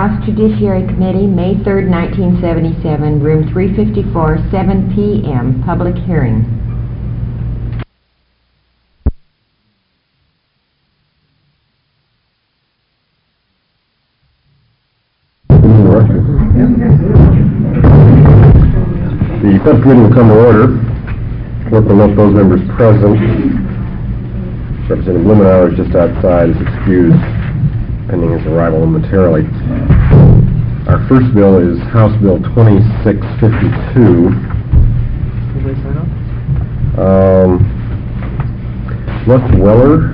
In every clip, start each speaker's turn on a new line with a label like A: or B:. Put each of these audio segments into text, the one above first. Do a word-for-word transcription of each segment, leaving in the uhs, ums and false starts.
A: House Judiciary Committee, May third, nineteen seventy-seven, room three fifty-four, seven p m Public hearing.
B: The subcommittee will come to order. Work will note those members present. Representative Blumenauer is just outside, is excused pending his arrival momentarily. Our first bill is House Bill twenty-six fifty-two.
C: Anybody sign up?
B: Um, Les Weller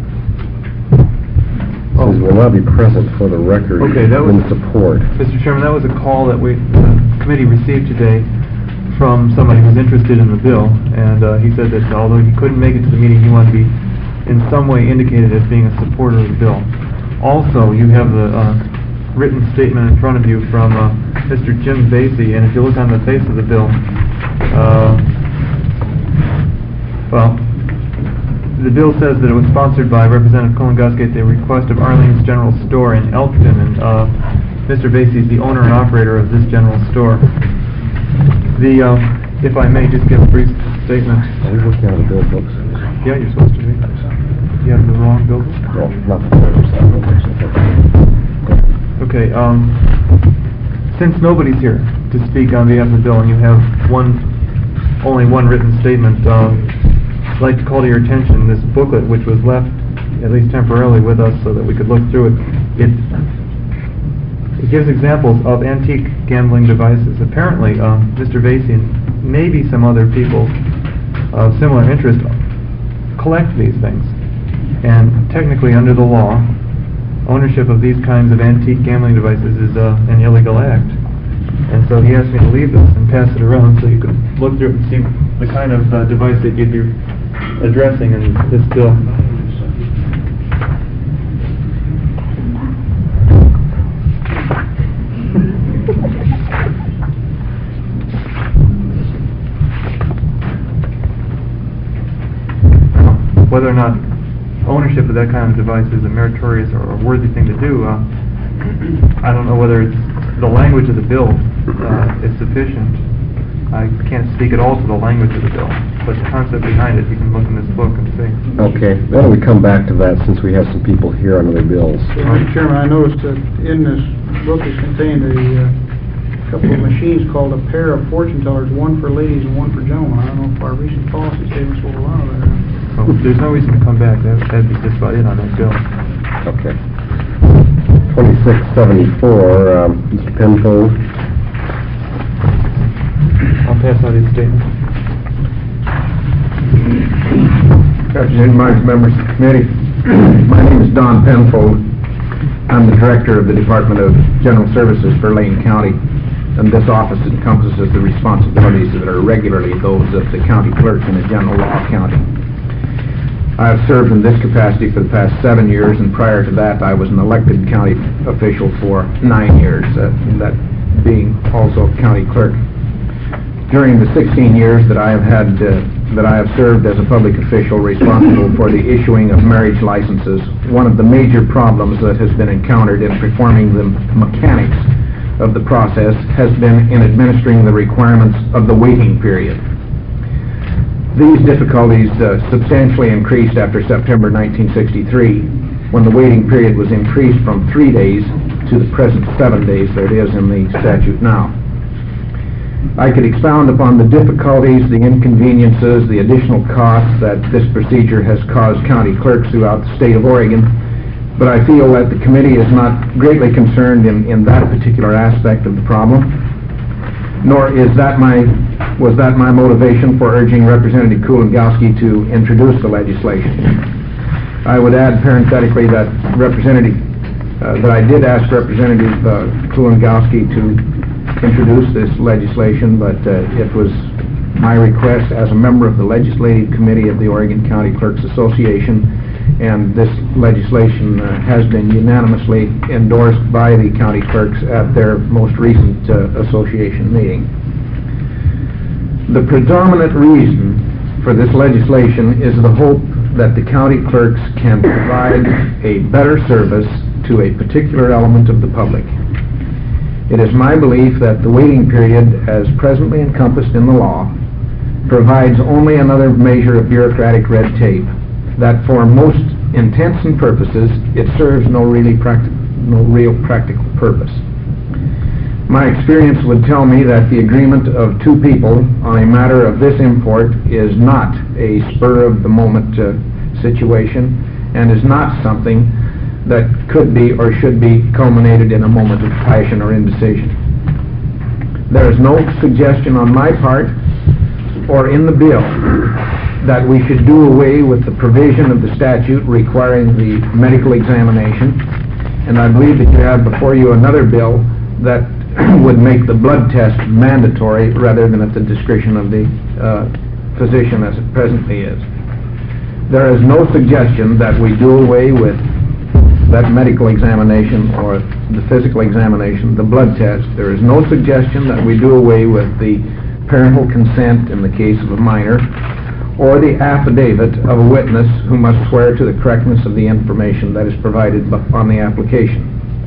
C: Oh.
B: says will not be present for the record.
C: Okay, that was-
B: in support.
C: Mister Chairman, that was a call that we, the committee received today from somebody who's interested in the bill, and uh, he said that although he couldn't make it to the meeting, he wanted to be in some way indicated as being a supporter of the bill. Also, you have the uh, written statement in front of you from uh, Mister Jim Vasey, and if you look on the face of the bill, uh, well, the bill says that it was sponsored by Representative Kulongoski at the request of Arlene's General Store in Elkton, and uh, Mister Vasey is the owner and operator of this general store. The, uh, if I may just give a brief statement.
B: Are we looking at the bill books?
C: Yeah, you're supposed to be. You have the wrong bill book?
B: No, not the bill books.
C: Okay, um, since nobody's here to speak on behalf of the bill, and you have one, only one written statement, um, I'd like to call to your attention this booklet, which was left, at least temporarily, with us so that we could look through it. It, it gives examples of antique gambling devices. Apparently, um, Mister Vasey and maybe some other people of similar interest collect these things. And technically, under the law, ownership of these kinds of antique gambling devices is uh, an illegal act. And so he asked me to leave this and pass it around so you could look through it and see the kind of uh, device that you'd be addressing in this bill. Whether or not ownership of that kind of device is a meritorious or a worthy thing to do, uh, I don't know whether it's the language of the bill uh, is sufficient. I can't speak at all to the language of the bill, but the concept behind it, you can look in this book and see.
B: Okay, why don't we come back to that since we have some people here on other bills.
D: Yeah, Mister Chairman, I noticed that in this book is contained a uh, couple of machines called a pair of fortune tellers, one for ladies and one for gentlemen. I don't know if our recent policy statements will allow that.
C: Well, there's no reason to come back. That, that'd be just about it on that bill.
B: Okay. twenty-six seventy-four, um, Mister Penfold.
C: I'll pass out these statements.
E: Representative Myers, members of the committee. My name is Don Penfold. I'm the director of the Department of General Services for Lane County, and this office encompasses the responsibilities that are regularly those of the county clerk in a general law county. I have served in this capacity for the past seven years, and prior to that I was an elected county official for nine years, uh, that being also county clerk. During the sixteen years that I have had, uh, that I have served as a public official responsible for the issuing of marriage licenses, one of the major problems that has been encountered in performing the mechanics of the process has been in administering the requirements of the waiting period. These difficulties uh, substantially increased after September nineteen sixty-three, when the waiting period was increased from three days to the present seven days that it is in the statute now. I could expound upon the difficulties, the inconveniences, the additional costs that this procedure has caused county clerks throughout the state of Oregon, but I feel that the committee is not greatly concerned in, in that particular aspect of the problem, nor is that my, was that my motivation for urging Representative Kulongoski to introduce the legislation. I would add parenthetically that Representative, uh, that I did ask Representative uh, Kulongoski to introduce this legislation, but uh, it was my request as a member of the Legislative Committee of the Oregon County Clerks Association, and this legislation uh, has been unanimously endorsed by the county clerks at their most recent uh, association meeting. The predominant reason for this legislation is the hope that the county clerks can provide a better service to a particular element of the public. It is my belief that the waiting period, as presently encompassed in the law, provides only another measure of bureaucratic red tape, that for most intents and purposes, it serves no really practi- no real practical purpose. My experience would tell me that the agreement of two people on a matter of this import is not a spur-of-the-moment uh, situation, and is not something that could be or should be culminated in a moment of passion or indecision. There is no suggestion on my part or in the bill that we should do away with the provision of the statute requiring the medical examination, and I believe that you have before you another bill that would make the blood test mandatory rather than at the discretion of the uh, physician as it presently is. There is no suggestion that we do away with that medical examination or the physical examination, the blood test. There is no suggestion that we do away with the parental consent in the case of a minor, or the affidavit of a witness who must swear to the correctness of the information that is provided on the application.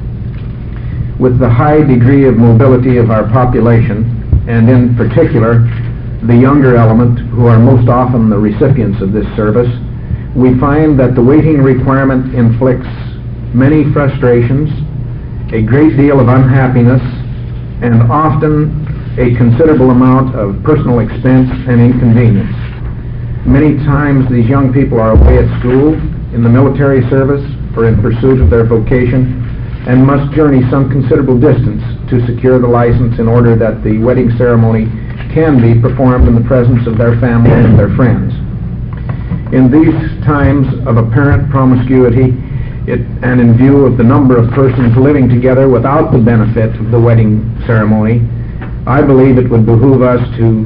E: With the high degree of mobility of our population, and in particular the younger element who are most often the recipients of this service, we find that the waiting requirement inflicts many frustrations, a great deal of unhappiness, and often a considerable amount of personal expense and inconvenience. Many times these young people are away at school, in the military service, or in pursuit of their vocation, and must journey some considerable distance to secure the license in order that the wedding ceremony can be performed in the presence of their family and their friends. In these times of apparent promiscuity, It, and in view of the number of persons living together without the benefit of the wedding ceremony, I believe it would behoove us to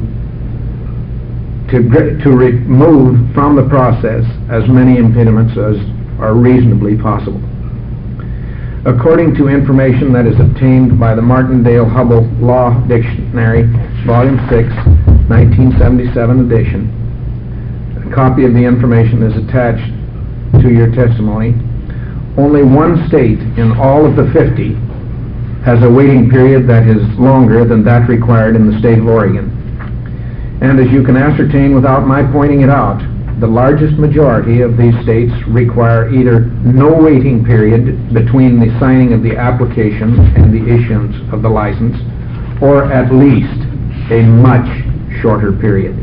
E: to, to remove from the process as many impediments as are reasonably possible. According to information that is obtained by the Martindale-Hubbell Law Dictionary, Volume six, nineteen seventy-seven edition, a copy of the information is attached to your testimony. Only one state in all of the fifty has a waiting period that is longer than that required in the state of Oregon. And as you can ascertain without my pointing it out, the largest majority of these states require either no waiting period between the signing of the application and the issuance of the license, or at least a much shorter period.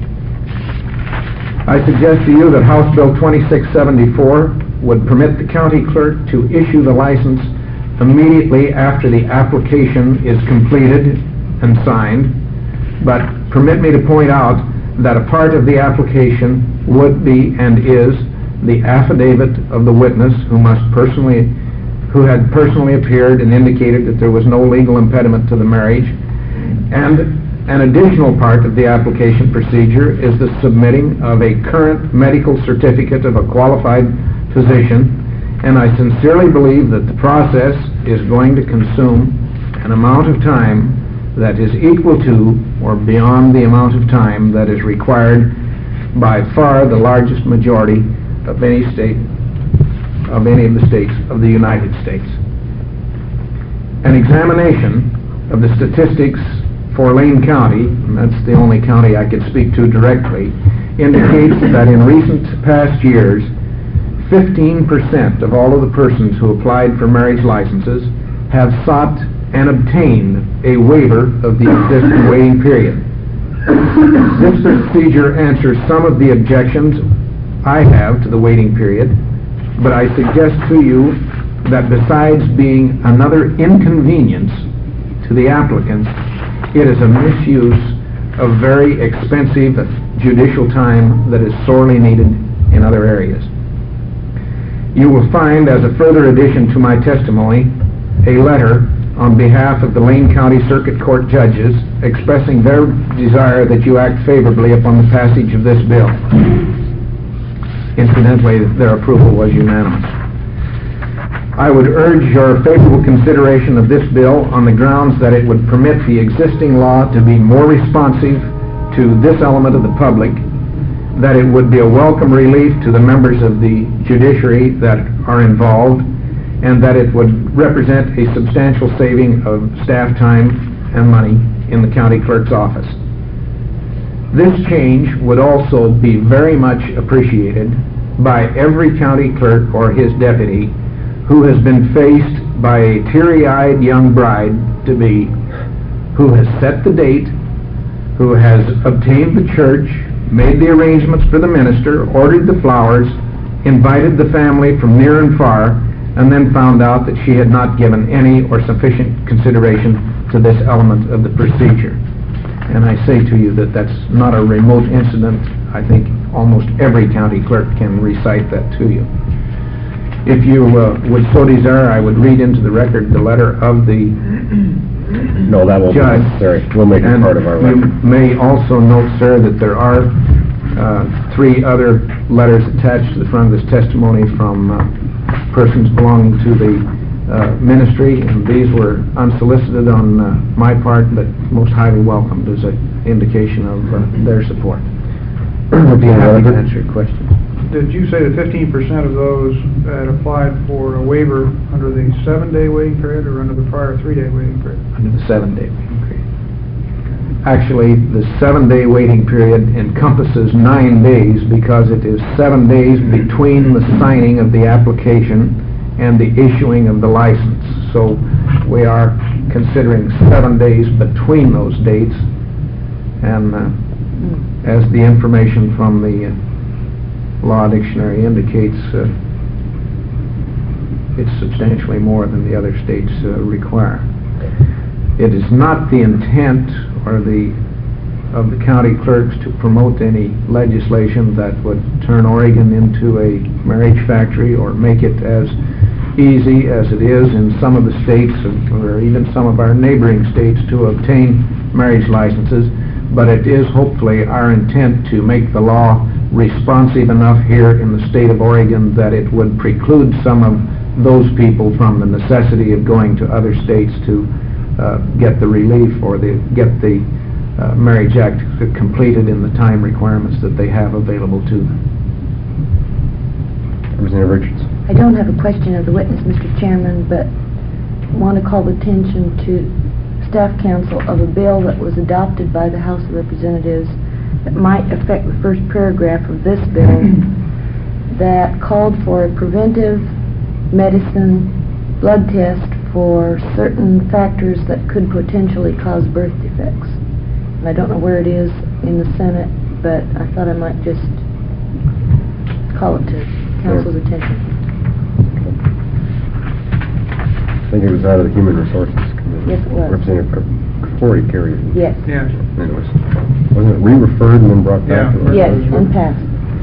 E: I suggest to you that House Bill twenty-six seventy-four would permit the county clerk to issue the license immediately after the application is completed and signed, but permit me to point out that a part of the application would be and is the affidavit of the witness who must personally, who had personally appeared and indicated that there was no legal impediment to the marriage, and an additional part of the application procedure is the submitting of a current medical certificate of a qualified physician, and I sincerely believe that the process is going to consume an amount of time that is equal to or beyond the amount of time that is required by far the largest majority of any state, of any of the states of the United States. An examination of the statistics for Lane County, and that's the only county I could speak to directly, indicates that in recent past years, fifteen percent of all of the persons who applied for marriage licenses have sought and obtained a waiver of the existing waiting period. This procedure answers some of the objections I have to the waiting period, but I suggest to you that besides being another inconvenience to the applicants, it is a misuse of very expensive judicial time that is sorely needed in other areas. You will find, as a further addition to my testimony, a letter on behalf of the Lane County Circuit Court judges expressing their desire that you act favorably upon the passage of this bill. Incidentally, their approval was unanimous. I would urge your favorable consideration of this bill on the grounds that it would permit the existing law to be more responsive to this element of the public, that it would be a welcome relief to the members of the judiciary that are involved, and that it would represent a substantial saving of staff time and money in the county clerk's office. This change would also be very much appreciated by every county clerk or his deputy who has been faced by a teary-eyed young bride-to-be who has set the date, who has obtained the church, made the arrangements for the minister, ordered the flowers, invited the family from near and far, and then found out that she had not given any or sufficient consideration to this element of the procedure. And I say to you that that's not a remote incident. I think almost every county clerk can recite that to you. If you uh, would so desire, I would read into the record the letter of the
B: No, that won't be
E: judge.
B: necessary. We'll make it
E: And
B: part of our
E: you
B: record.
E: may also note, sir, that there are uh, three other letters attached to the front of this testimony from uh, persons belonging to the uh, ministry, and these were unsolicited on uh, my part, but most highly welcomed as an indication of uh, their support. I'd be happy to answer your questions.
D: Did you say that fifteen percent of those had applied for a waiver under the seven-day waiting period or under the prior three-day waiting period?
E: Under the seven-day waiting period. Actually, the seven-day waiting period encompasses nine days because it is seven days between the signing of the application and the issuing of the license. So we are considering seven days between those dates, and uh, as the information from the uh, Law Dictionary indicates, uh, it's substantially more than the other states uh, require. It is not the intent or the of the county clerks to promote any legislation that would turn Oregon into a marriage factory or make it as easy as it is in some of the states or even some of our neighboring states to obtain marriage licenses, but it is hopefully our intent to make the law responsive enough here in the state of Oregon that it would preclude some of those people from the necessity of going to other states to uh, get the relief or the, get the uh, Marriage Act completed in the time requirements that they have available to them.
B: Representative Richards.
F: I don't have a question of the witness, Mister Chairman, but want to call attention to staff council of a bill that was adopted by the House of Representatives that might affect the first paragraph of this bill that called for a preventive medicine blood test for certain factors that could potentially cause birth defects. And I don't know where it is in the Senate, but I thought I might just call it to council's attention.
B: I think it was out of the Human Resources Committee.
F: Yes, it was.
B: Representative Corey carried it.
F: Yes.
D: Yes.
B: Anyways, wasn't it re-referred and then brought back?
D: Yeah.
F: Yes, and passed.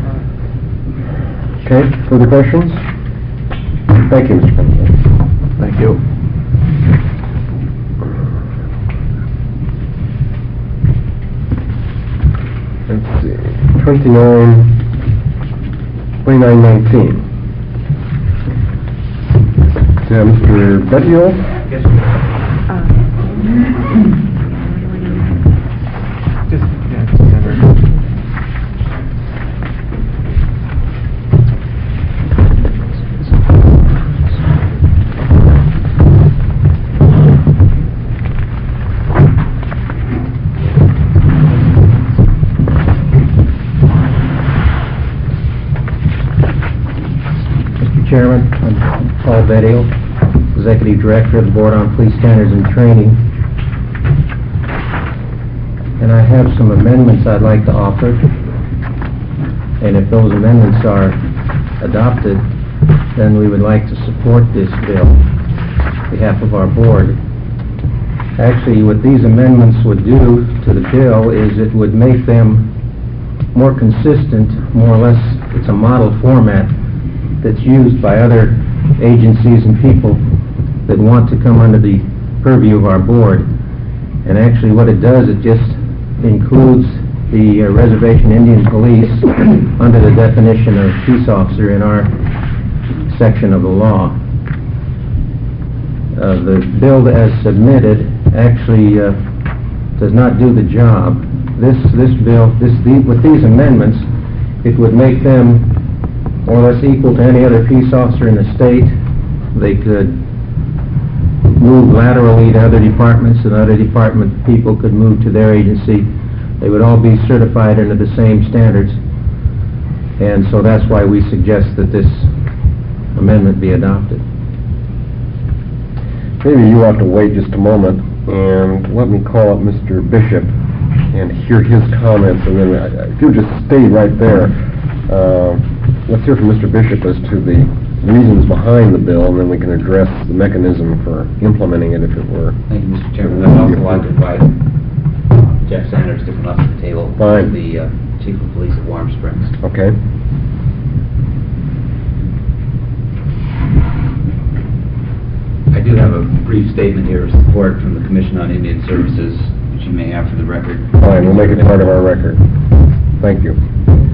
B: Okay, further questions? Thank you, Mister President.
E: Thank you.
B: Let's see, twenty-nine, twenty-nine nineteen. Yeah, Mister Bettiol?
C: Yes,
F: Uh,
C: just, yeah, just remember.
G: Mister Chairman, I'm Paul Bettiol, Executive Director of the Board on Police Standards and Training. And I have some amendments I'd like to offer. And if those amendments are adopted, then we would like to support this bill on behalf of our board. Actually, what these amendments would do to the bill is it would make them more consistent, more or less, it's a model format that's used by other agencies and people that want to come under the purview of our board. And actually what it does, it just includes the uh, Reservation Indian Police under the definition of peace officer in our section of the law. Uh, the bill as submitted actually uh, does not do the job. This this bill, this the, with these amendments, it would make them more or less equal to any other peace officer in the state, they could move laterally to other departments, and other department people could move to their agency. They would all be certified under the same standards. And so that's why we suggest that this amendment be adopted.
B: Maybe you ought to wait just a moment and let me call up Mister Bishop and hear his comments, and then uh, if you'll just stay right there, uh, let's hear from Mister Bishop as to the reasons behind the bill, and then we can address the mechanism for implementing it if it were.
H: Thank you, Mister Chairman. I'd also like to invite Jeff Sanders to come up to the table.
B: Fine.
H: The uh, Chief of Police of Warm Springs.
B: Okay.
H: I do have a brief statement here of support from the Commission on Indian Services, which you may have for the record.
B: Fine, we'll make it part of our record. Thank you.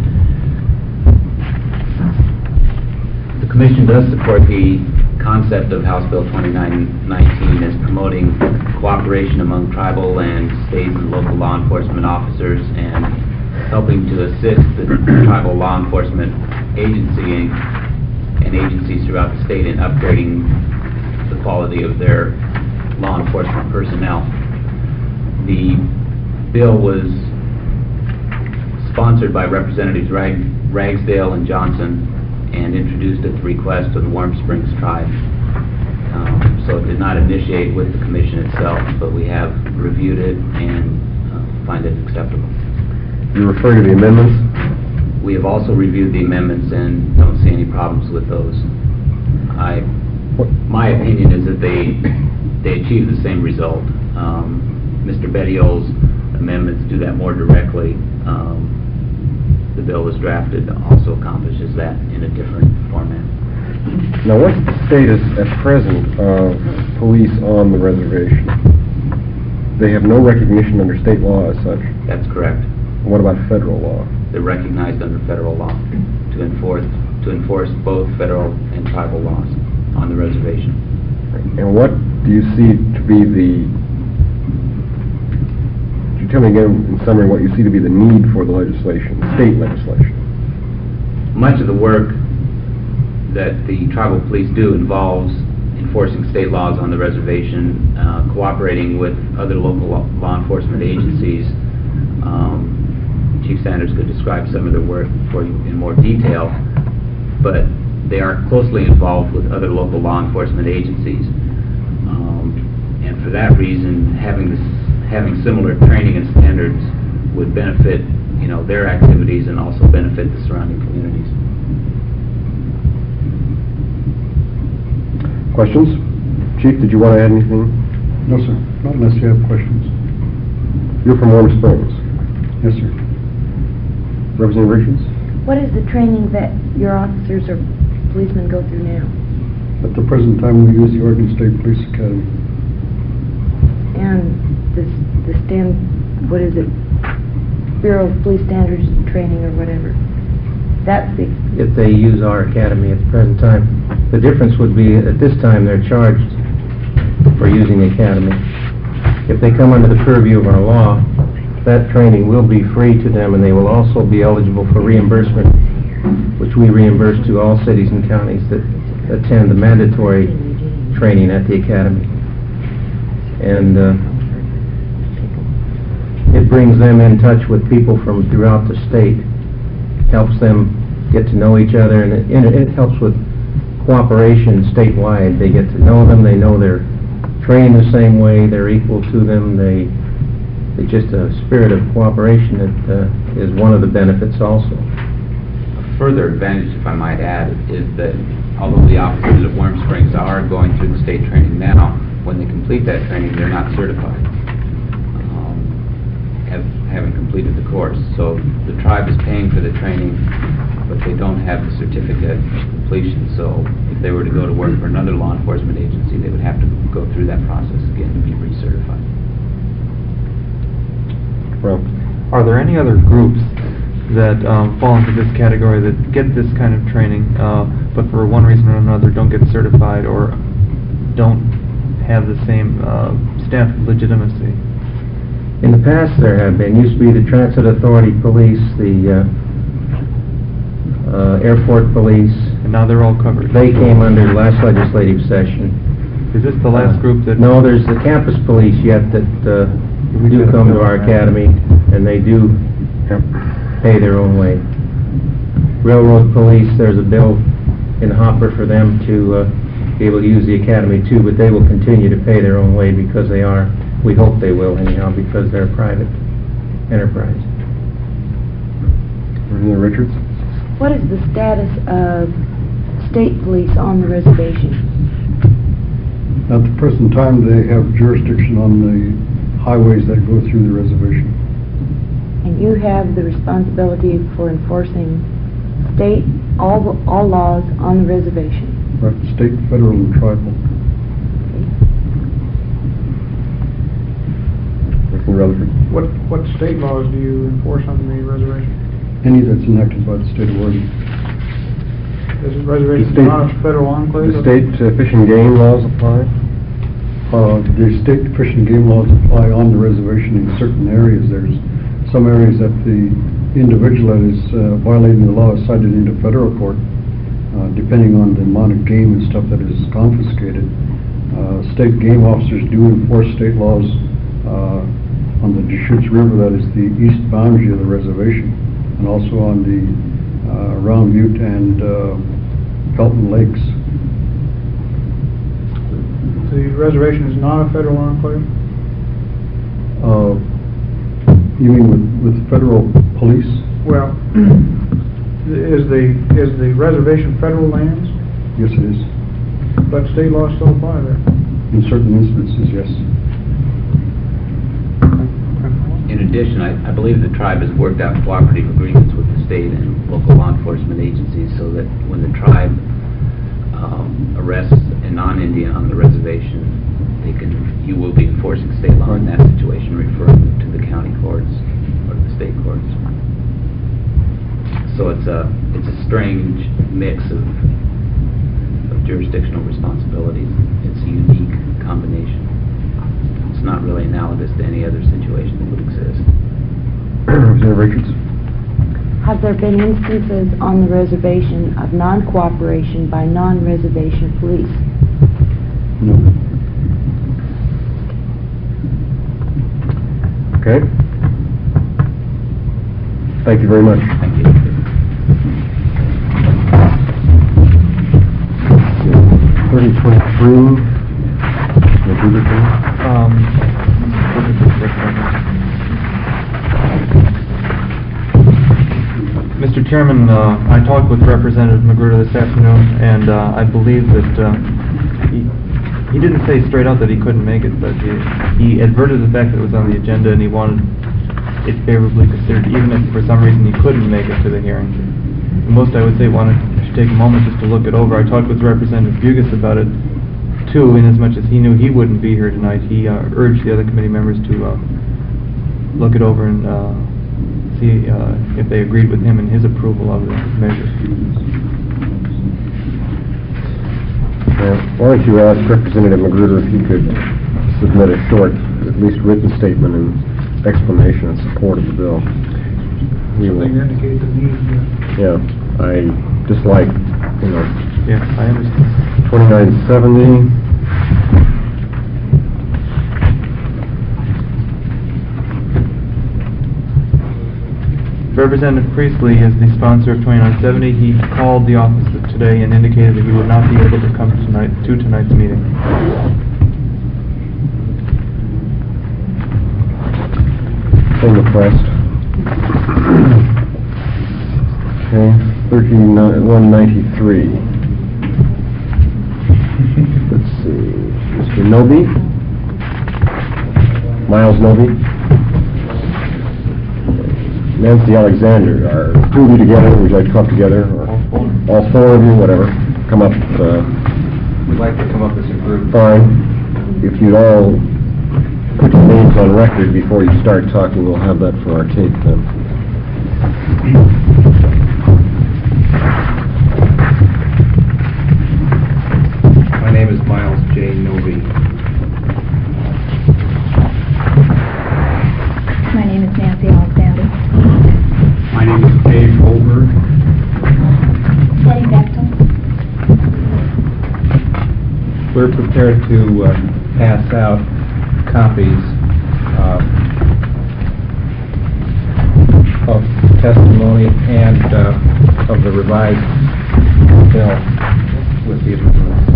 H: The Commission does support the concept of House Bill twenty-nine nineteen as promoting cooperation among tribal and state and local law enforcement officers and helping to assist the tribal law enforcement agency and agencies throughout the state in upgrading the quality of their law enforcement personnel. The bill was sponsored by Representatives Rag Ragsdale and Johnson and introduced at the request of the Warm Springs tribe. Um, so it did not initiate with the Commission itself, but we have reviewed it and uh, find it acceptable.
B: You refer to the amendments?
H: We have also reviewed the amendments and don't see any problems with those. I, my opinion is that they they achieve the same result. Um, Mister Bettiol's amendments do that more directly. Um, the bill was drafted also accomplishes that in a different format.
B: Now, what's the status at present of police on the reservation? They have no recognition under state law as such.
H: That's correct.
B: What about federal law?
H: They're recognized under federal law to enforce to enforce both federal and tribal laws on the reservation.
B: And what do you see to be the, could you tell me again in summary what you see to be the need for the legislation, state legislation?
H: Much of the work that the tribal police do involves enforcing state laws on the reservation, uh, cooperating with other local law, law enforcement agencies. Um, Chief Sanders could describe some of their work for you in more detail, but they are closely involved with other local law enforcement agencies. Um, and for that reason, having this, having similar training and standards would benefit, you know, their activities and also benefit the surrounding communities.
B: Questions? Chief, did you want to add anything?
I: No, sir. Not unless you have questions.
B: You're from Warm Springs.
I: Yes, sir.
B: Representative Richards?
F: What is the training that your officers or policemen go through now?
I: At the present time, we use the Oregon State Police Academy.
F: And this, the stand, what is it? Bureau of Police Standards and Training or whatever. That's the...
G: If they use our academy at the present time. The difference would be, at this time, they're charged for using the academy. If they come under the purview of our law, that training will be free to them, and they will also be eligible for reimbursement, which we reimburse to all cities and counties that attend the mandatory training at the academy. And uh, it brings them in touch with people from throughout the state, helps them get to know each other, and it, and it helps with cooperation statewide. They get to know them, they know they're trained the same way, they're equal to them, they It's just a spirit of cooperation that uh, is one of the benefits also.
H: A further advantage, if I might add, is that although the officers at Warm Springs are going through the state training now, when they complete that training, they're not certified, um, have, having completed the course. So the tribe is paying for the training, but they don't have the certificate of completion. So if they were to go to work for another law enforcement agency, they would have to go through that process again to be recertified.
B: Well,
C: Are there any other groups that um, fall into this category that get this kind of training, uh, but for one reason or another don't get certified or don't have the same uh, stamp of legitimacy?
G: In the past, there have been. Used to be the Transit Authority Police, the uh, uh, Airport Police,
C: And now they're all covered.
G: They came under last legislative session.
C: Is this the last group that...
G: No, there's the campus police yet that uh,
C: We
G: do
C: gotta
G: come to
C: fill
G: our
C: in.
G: academy, and they do pay their own way. Railroad police, there's a bill in the hopper for them to uh, be able to use the academy too, but they will continue to pay their own way because they are, we hope they will anyhow, because they're a private enterprise.
B: Virginia Richards?
F: What is the status of state police on the reservation?
I: At the present time, they have jurisdiction on the highways that go through the reservation.
F: And you have the responsibility for enforcing state, all, all laws on the reservation.
I: Right, state, federal, and tribal.
B: Mister Rutherford?
D: What, what state laws do you enforce on the reservation?
I: Any that's enacted by the state of Oregon.
D: Is the reservation
B: The state-
D: not a federal enclave?
B: The state uh, fish and game laws apply?
I: Uh, the state fish and game laws apply on the reservation in certain areas. There's some areas that the individual that is uh, violating the law is cited into federal court, uh, depending on the amount of game and stuff that is confiscated. Uh, state game officers do enforce state laws uh, on the Deschutes River, that is the east boundary of the reservation, and also on the uh, Round Butte and uh, Pelton Lakes.
D: The reservation is not a federal enclave?
I: Uh, you mean with, with federal police?
D: Well, is the, is the reservation federal lands,
I: Yes, it is.
D: but state laws still apply there?
I: In certain instances, yes.
H: In addition, I, I believe the tribe has worked out cooperative agreements with the state and local law enforcement agencies so that when the tribe um, arrests a non-Indian on the reservation, they can, you will be enforcing state law in that situation, referring them to the county courts or the state courts. So it's a, it's a strange mix of, of jurisdictional responsibilities. It's a unique combination. It's not really analogous to any other situation that would exist.
B: Representative Richards?
F: Have there been instances on the reservation of non-cooperation by non-reservation police?
I: No.
B: Okay. Thank you very much.
H: Thank you.
B: thirty twenty-three.
C: Um, Mister Chairman, uh, I talked with Representative Magruder this afternoon, and uh, I believe that uh, he, he didn't say straight out that he couldn't make it, but he, he adverted the fact that it was on the agenda and he wanted it favorably considered, even if for some reason he couldn't make it to the hearing. And most, I would say, wanted to take a moment just to look it over. I talked with Representative Bugus about it, too, in as much as he knew he wouldn't be here tonight. He uh, urged the other committee members to uh, look it over and uh, see uh, if they agreed with him in his approval of the measure.
B: Uh, why don't you ask Representative Magruder if he could submit a short, at least written statement and explanation in support of the bill. We will,
D: Something to indicate the need.
B: yeah, I just like, you know,
C: Yeah, I understand.
B: twenty-nine seventy.
C: Representative Priestley is the sponsor of twenty-nine seventy. He called the office today and indicated that he would not be able to come tonight to tonight's meeting.
B: Same request. Okay, thirty-one ninety-three. Let's see, Mister Noby? Miles Noby? Nancy Alexander, are two of you together, would you like to come up together? Or all four of you, whatever, come up, uh,
C: We'd like to come up as a group.
B: fine. If you'd all put your names on record before you start talking, we'll have that for our tape then.
E: My name is Miles J. Noby.
J: My name is Nancy Alexander.
E: My name is Dave Goldberg.
J: Betty Bechtel.
G: we're prepared to uh, pass out copies uh, of testimony and uh, of the revised bill with the amendments.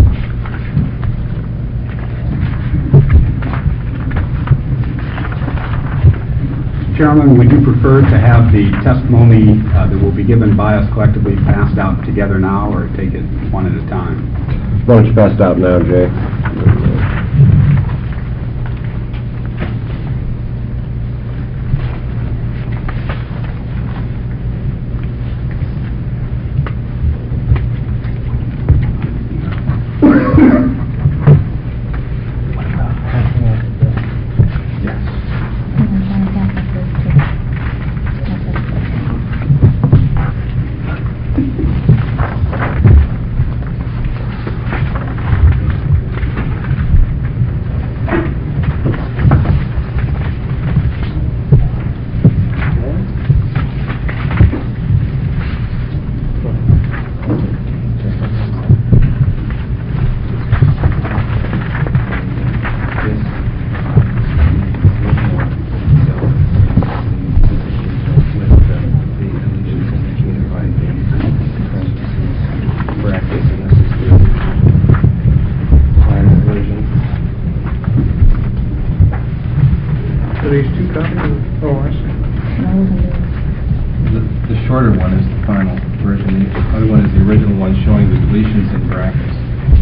K: Chairman, would you prefer to have the testimony uh, that will be given by us collectively passed out together now, or take it one at a time?
B: Why don't you pass it out now, Jay?
D: These two copies? Oh, I see.
G: The, the shorter one is the final version. The other one is the original one showing the deletions in brackets.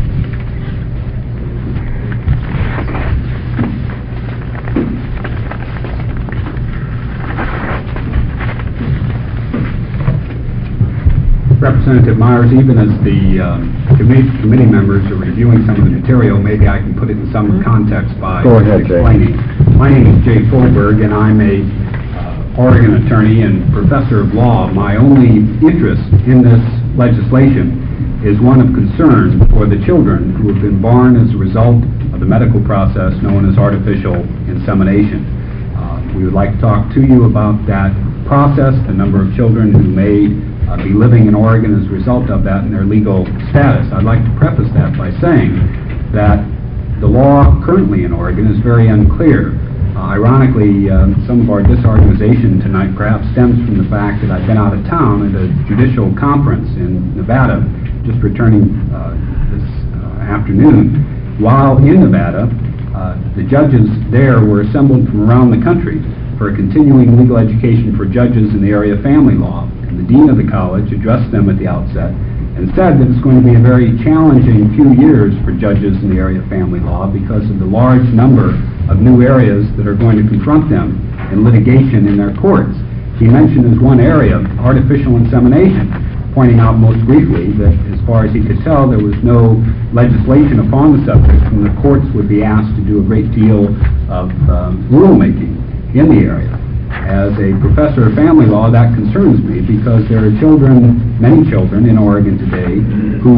K: Representative Myers, even as the um, committee, committee members are reviewing some of the material, maybe I can put it in some context by
B: Go ahead, Jay.
K: explaining. My name is Jay Folberg, and I'm a uh, Oregon attorney and professor of law. My only interest in this legislation is one of concern for the children who have been born as a result of the medical process known as artificial insemination. Uh, we would like to talk to you about that process, the number of children who may Uh, be living in Oregon as a result of that and their legal status. I'd like to preface that by saying that the law currently in Oregon is very unclear. Uh, ironically, uh, some of our disorganization tonight perhaps stems from the fact that I've been out of town at a judicial conference in Nevada, just returning uh, this uh, afternoon. While in Nevada, uh, the judges there were assembled from around the country for a continuing legal education for judges in the area of family law. And the dean of the college addressed them at the outset and said that it's going to be a very challenging few years for judges in the area of family law because of the large number of new areas that are going to confront them in litigation in their courts. He mentioned as one area artificial insemination, pointing out most briefly that as far as he could tell there was no legislation upon the subject, and the courts would be asked to do a great deal of um, rulemaking in the area. As a professor of family law, that concerns me because there are children, many children in Oregon today who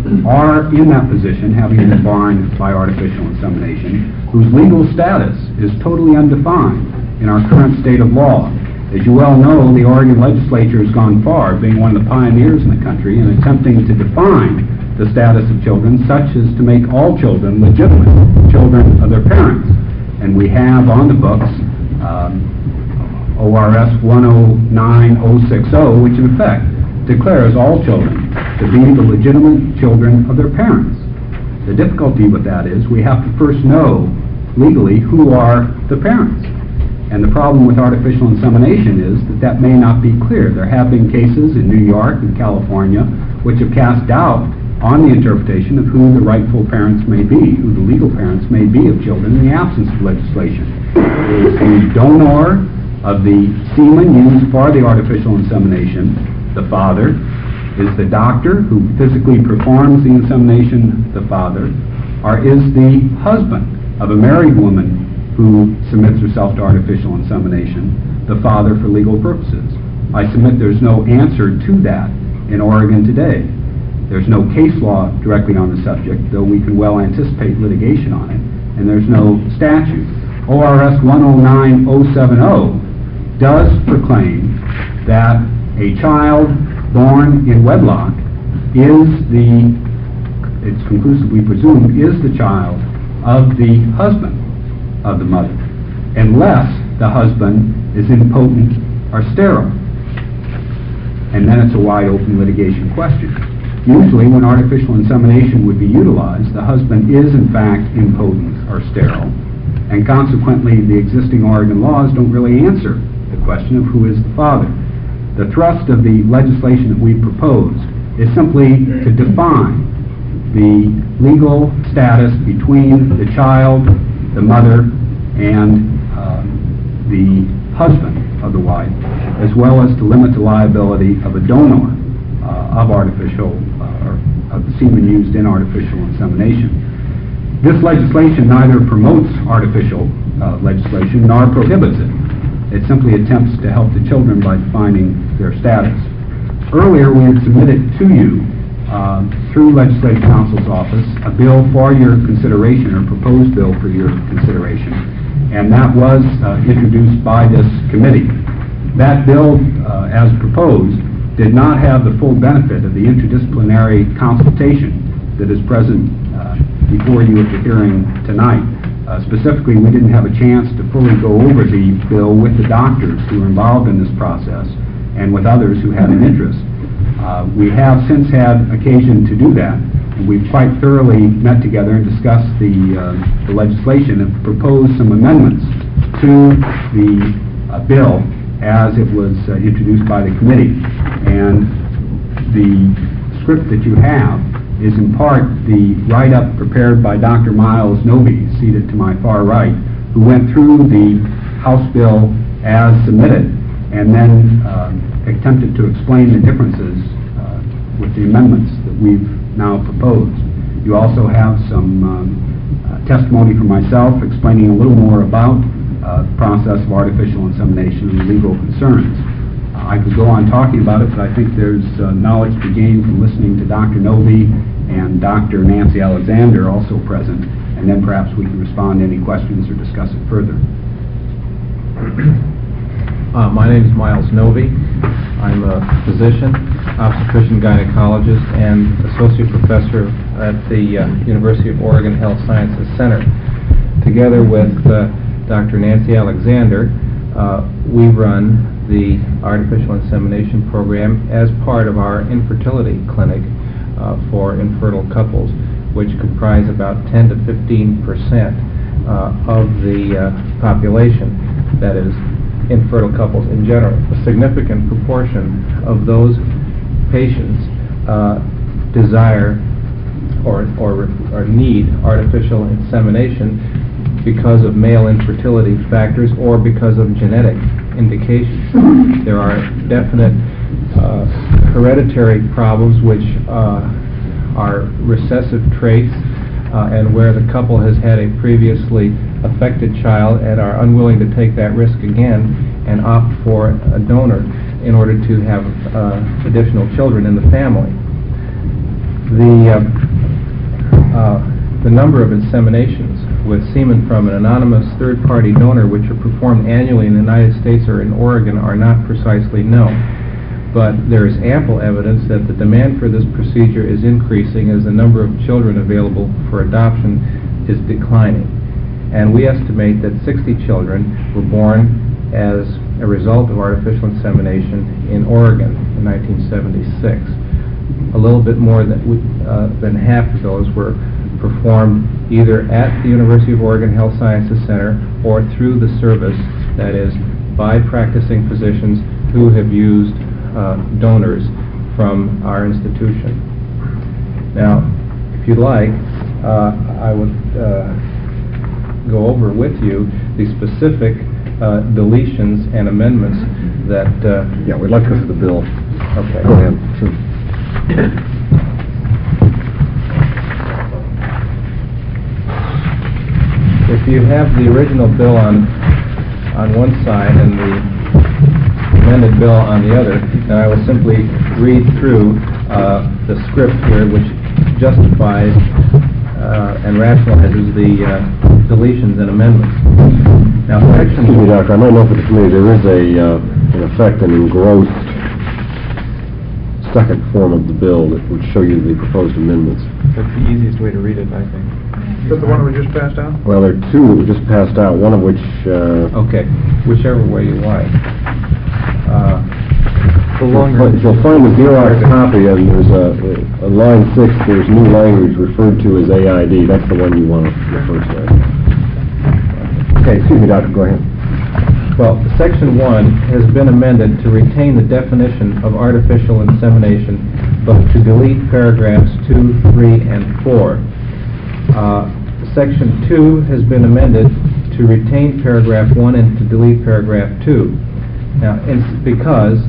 K: are in that position, having been born by artificial insemination, whose legal status is totally undefined in our current state of law. As you well know, the Oregon legislature has gone far, being one of the pioneers in the country in attempting to define the status of children such as to make all children legitimate children of their parents. And we have on the books um, O R S one oh nine oh six oh, which in effect declares all children to be the legitimate children of their parents. The difficulty with that is we have to first know legally who are the parents. And the problem with artificial insemination is that that may not be clear. There have been cases in New York and California which have cast doubt on the interpretation of who the rightful parents may be, who the legal parents may be of children in the absence of legislation. Is the donor of the semen used for the artificial insemination the father? Is the doctor who physically performs the insemination the father? Or is the husband of a married woman who submits herself to artificial insemination the father for legal purposes? I submit there's no answer to that in Oregon today. There's no case law directly on the subject, though we can well anticipate litigation on it, and there's no statute. O R S one oh nine oh seven oh does proclaim that a child born in wedlock is the it's conclusively presumed, is the child of the husband of the mother, unless the husband is impotent or sterile. And then it's a wide open litigation question. Usually when artificial insemination would be utilized, the husband is in fact impotent or sterile, and consequently the existing Oregon laws don't really answer the question of who is the father. The thrust of the legislation that we propose is simply to define the legal status between the child, the mother, and uh, the husband of the wife, as well as to limit the liability of a donor uh, of artificial, uh, or of the semen used in artificial insemination. This legislation neither promotes artificial uh, legislation nor prohibits it. It simply attempts to help the children by defining their status. Earlier, we had submitted to you, uh, through Legislative Counsel's office, a bill for your consideration, or proposed bill for your consideration, and that was uh, introduced by this committee. That bill, uh, as proposed, did not have the full benefit of the interdisciplinary consultation that is present uh, before you at the hearing tonight. Uh, specifically, we didn't have a chance to fully go over the bill with the doctors who were involved in this process and with others who had an interest. Uh, we have since had occasion to do that, and we've quite thoroughly met together and discussed the, uh, the legislation and proposed some amendments to the uh, bill as it was uh, introduced by the committee. And the script that you have is in part the write-up prepared by Doctor Miles Novy, seated to my far right, who went through the House bill as submitted and then uh, attempted to explain the differences uh, with the amendments that we've now proposed. You also have some um, uh, testimony from myself explaining a little more about uh, the process of artificial insemination and the legal concerns. Uh, I could go on talking about it, but I think there's uh, knowledge to gain from listening to Doctor Novy and Doctor Nancy Alexander also present, and then perhaps we can respond to any questions or discuss it further.
G: Uh, my name is Miles Novy. I'm a physician, obstetrician gynecologist, and associate professor at the uh, University of Oregon Health Sciences Center. Together with uh, Doctor Nancy Alexander, uh, we run the artificial insemination program as part of our infertility clinic uh, for infertile couples, which comprise about ten to fifteen percent uh, of the uh, population, that is, infertile couples in general. A significant proportion of those patients uh, desire or, or, or need artificial insemination because of male infertility factors or because of genetic indications. There are definite uh, hereditary problems which uh, are recessive traits uh, and where the couple has had a previously affected child and are unwilling to take that risk again and opt for a donor in order to have uh, additional children in the family. The, uh, uh, the number of inseminations with semen from an anonymous third-party donor which are performed annually in the United States or in Oregon are not precisely known. But there is ample evidence that the demand for this procedure is increasing as the number of children available for adoption is declining. And we estimate that sixty children were born as a result of artificial insemination in Oregon in nineteen seventy-six. A little bit more than, uh, than half of those were performed either at the University of Oregon Health Sciences Center or through the service, that is, by practicing physicians who have used uh, donors from our institution. Now, if you'd like, uh, I would uh, go over with you the specific uh, deletions and amendments that... Uh,
B: yeah, we'd like to look at the bill.
G: Okay.
B: Go ahead. Sure.
G: If you have the original bill on on one side and the amended bill on the other, then I will simply read through uh, the script here which justifies uh, and rationalizes the uh, deletions and amendments. Now, section...
B: Excuse me, Doctor, I might know for the committee there is a, uh, in effect, an engrossed second form of the bill that would show you the proposed amendments.
C: That's the easiest way to read it, I think.
D: Is that the one we just passed out?
B: Well, there are two that were just passed out, one of which, uh...
G: Okay, whichever way you like. Uh,
C: The longer...
B: But you'll find the Xerox copy, and there's a, on line six, there's new language referred to as A I D. That's the one you want to refer to. Okay, excuse me, Doctor, go ahead.
G: Well, Section one has been amended to retain the definition of artificial insemination, but to delete paragraphs two, three, and four. Uh, Section two has been amended to retain paragraph one and to delete paragraph two. Now, it's because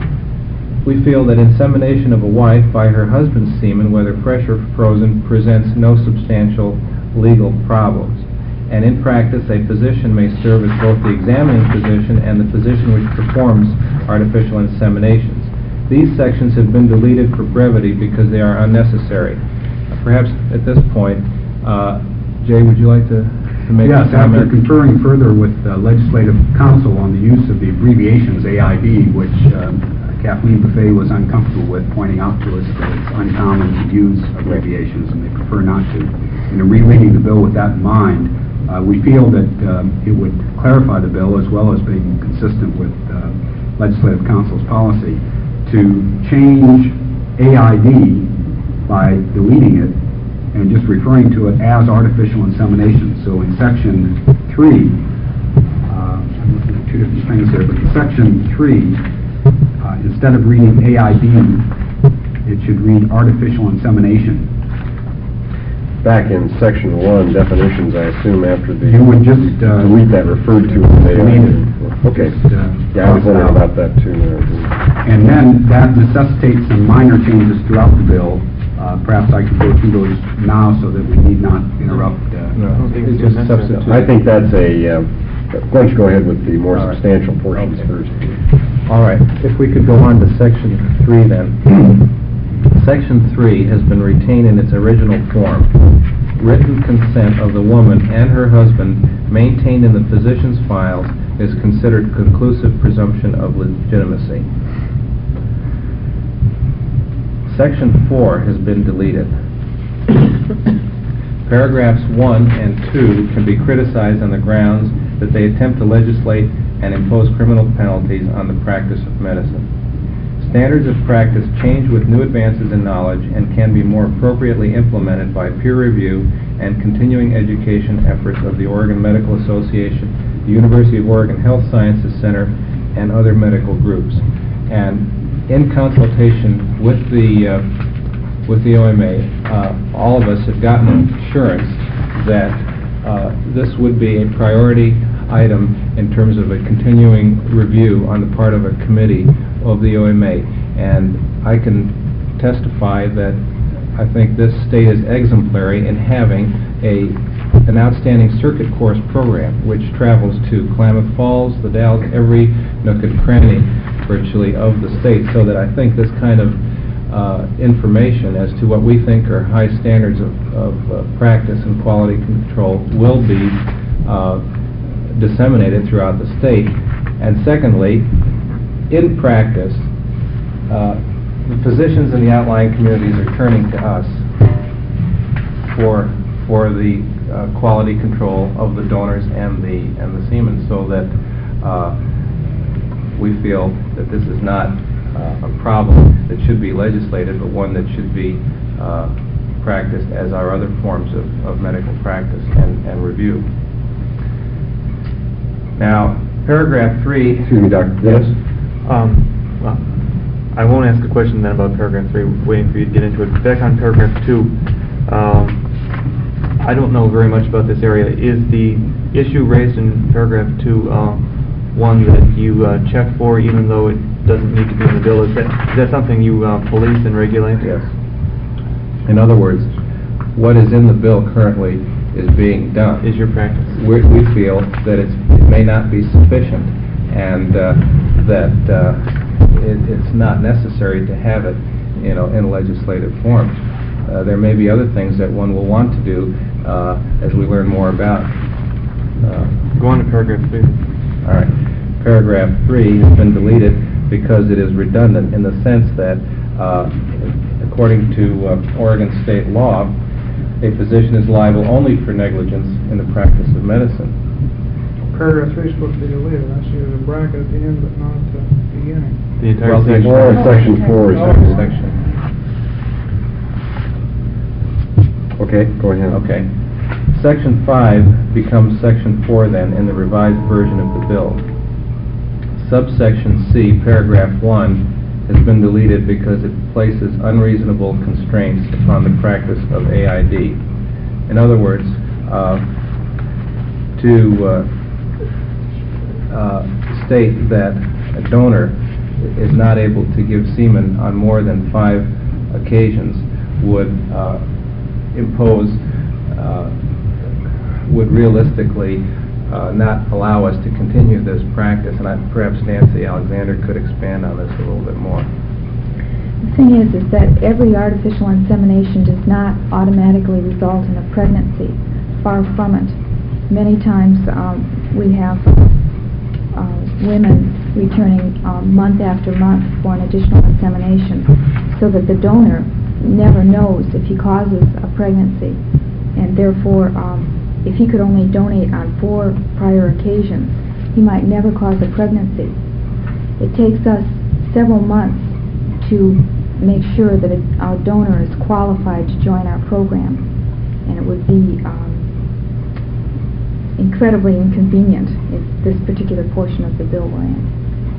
G: we feel that insemination of a wife by her husband's semen, whether fresh or frozen, presents no substantial legal problems. And in practice, a physician may serve as both the examining physician and the physician which performs artificial inseminations. These sections have been deleted for brevity because they are unnecessary. Perhaps at this point, uh, Jay, would you like to, to make
K: Yes,
G: a comment?
K: after conferring further with uh, legislative counsel on the use of the abbreviations A I D, which um, Kathleen Buffet was uncomfortable with, pointing out to us that it's uncommon to use abbreviations and they prefer not to. And in rereading the bill with that in mind, uh, we feel that um, it would clarify the bill as well as being consistent with uh, legislative counsel's policy to change A I D by deleting it and just referring to it as artificial insemination. So in section three, uh, I'm looking at two different things here, but in section three, uh, instead of reading A I D, it should read artificial insemination.
B: Back in section one, definitions, I assume after the...
K: You would just, uh,
B: delete that referred to as A I D.
K: delete it.
B: Okay.
K: Just, uh,
B: Yeah, I was
K: cross it
B: wondering
K: out.
B: about that too. uh,
K: And then that necessitates some minor changes throughout the bill. Uh, perhaps I could go through those now so that we need not interrupt. Uh,
G: No,
C: don't think
G: it's
C: it's
G: just
C: necessary.
G: substitute.
B: I think that's a, uh, why don't you go ahead with the more
G: All right.
B: substantial portions
G: Okay.
B: first.
G: All right, if we could go on to Section three then. Section three has been retained in its original form. Written consent of the woman and her husband maintained in the physician's files is considered conclusive presumption of legitimacy. Section four has been deleted. Paragraphs one and two can be criticized on the grounds that they attempt to legislate and impose criminal penalties on the practice of medicine. Standards of practice change with new advances in knowledge and can be more appropriately implemented by peer review and continuing education efforts of the Oregon Medical Association, the University of Oregon Health Sciences Center, and other medical groups. And in consultation with the uh, with the O M A, uh, all of us have gotten assurance that uh, this would be a priority item in terms of a continuing review on the part of a committee of the O M A. And I can testify that I think this state is exemplary in having a an outstanding circuit course program which travels to Klamath Falls, the Dalles, every nook and cranny virtually of the state, so that I think this kind of uh, information as to what we think are high standards of, of uh, practice and quality control will be uh, disseminated throughout the state. And secondly, in practice, uh, the physicians in the outlying communities are turning to us for for the uh, quality control of the donors and the and the semen, so that uh, we feel that this is not uh, a problem that should be legislated, but one that should be uh, practiced as our other forms of, of medical practice and, and review. Now, paragraph three...
B: Excuse me, Doctor Yes?
C: Um, well, I won't ask a question then about paragraph three, waiting for you to get into it. Back on paragraph two, um, I don't know very much about this area. Is the issue raised in paragraph two uh, one that you uh, check for even though it doesn't need to be in the bill? Is that, is that something you uh, police and regulate?
G: Yes. In other words, what is in the bill currently is being done.
C: Is your practice?
G: We, we feel that it's, it may not be sufficient, and uh, that uh, it, it's not necessary to have it, you know, in legislative form. Uh, there may be other things that one will want to do uh, as we learn more about. Uh,
C: Go on to paragraph three.
G: all right. Paragraph three has been deleted because it is redundant in the sense that Uh, According to uh, Oregon state law, a physician is liable only for negligence in the practice of medicine.
D: Paragraph three is supposed to be deleted. I see there's a bracket at the end, but not at the beginning.
C: The entire
G: Well, the
C: section.
B: Or section four is
D: Oh.
B: section.
G: Section.
B: Okay, go ahead.
G: Okay. Section five becomes section four then in the revised version of the bill. Subsection C, paragraph one, has been deleted because it places unreasonable constraints upon the practice of A I D. In other words, uh, to uh, uh, state that a donor is not able to give semen on more than five occasions would uh, impose, uh, would realistically uh, not allow us to continue this practice, and I, perhaps Nancy Alexander could expand on this a little bit more.
J: The thing is, is that every artificial insemination does not automatically result in a pregnancy. Far from it. Many times um, we have uh, women returning uh, month after month for an additional insemination, so that the donor never knows if he causes a pregnancy, and therefore um, if he could only donate on four prior occasions, he might never cause a pregnancy. It takes us several months to make sure that a, our donor is qualified to join our program, and it would be um, incredibly inconvenient if this particular portion of the bill were in.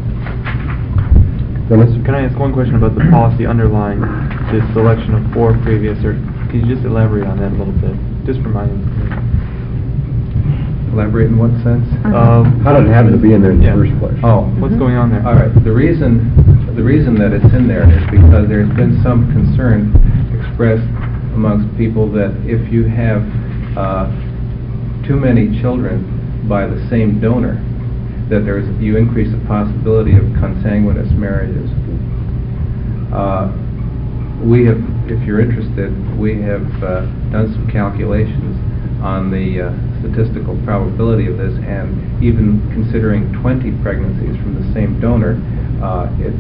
B: Dennis?
C: Can I ask one question about the policy underlying this selection of four previous, or could you just elaborate on that a little bit, just for my information?
G: Elaborate in what sense?
C: Um,
B: How did it happen to be in there in the
C: Yeah.
B: first place?
G: Oh,
C: What's going on there?
G: all right. The reason, the reason that it's in there is because there's been some concern expressed amongst people that if you have uh, too many children by the same donor, that there's you increase the possibility of consanguineous marriages. Uh, we have, if you're interested, we have uh, done some calculations on the uh, statistical probability of this, and even considering twenty pregnancies from the same donor, uh, it,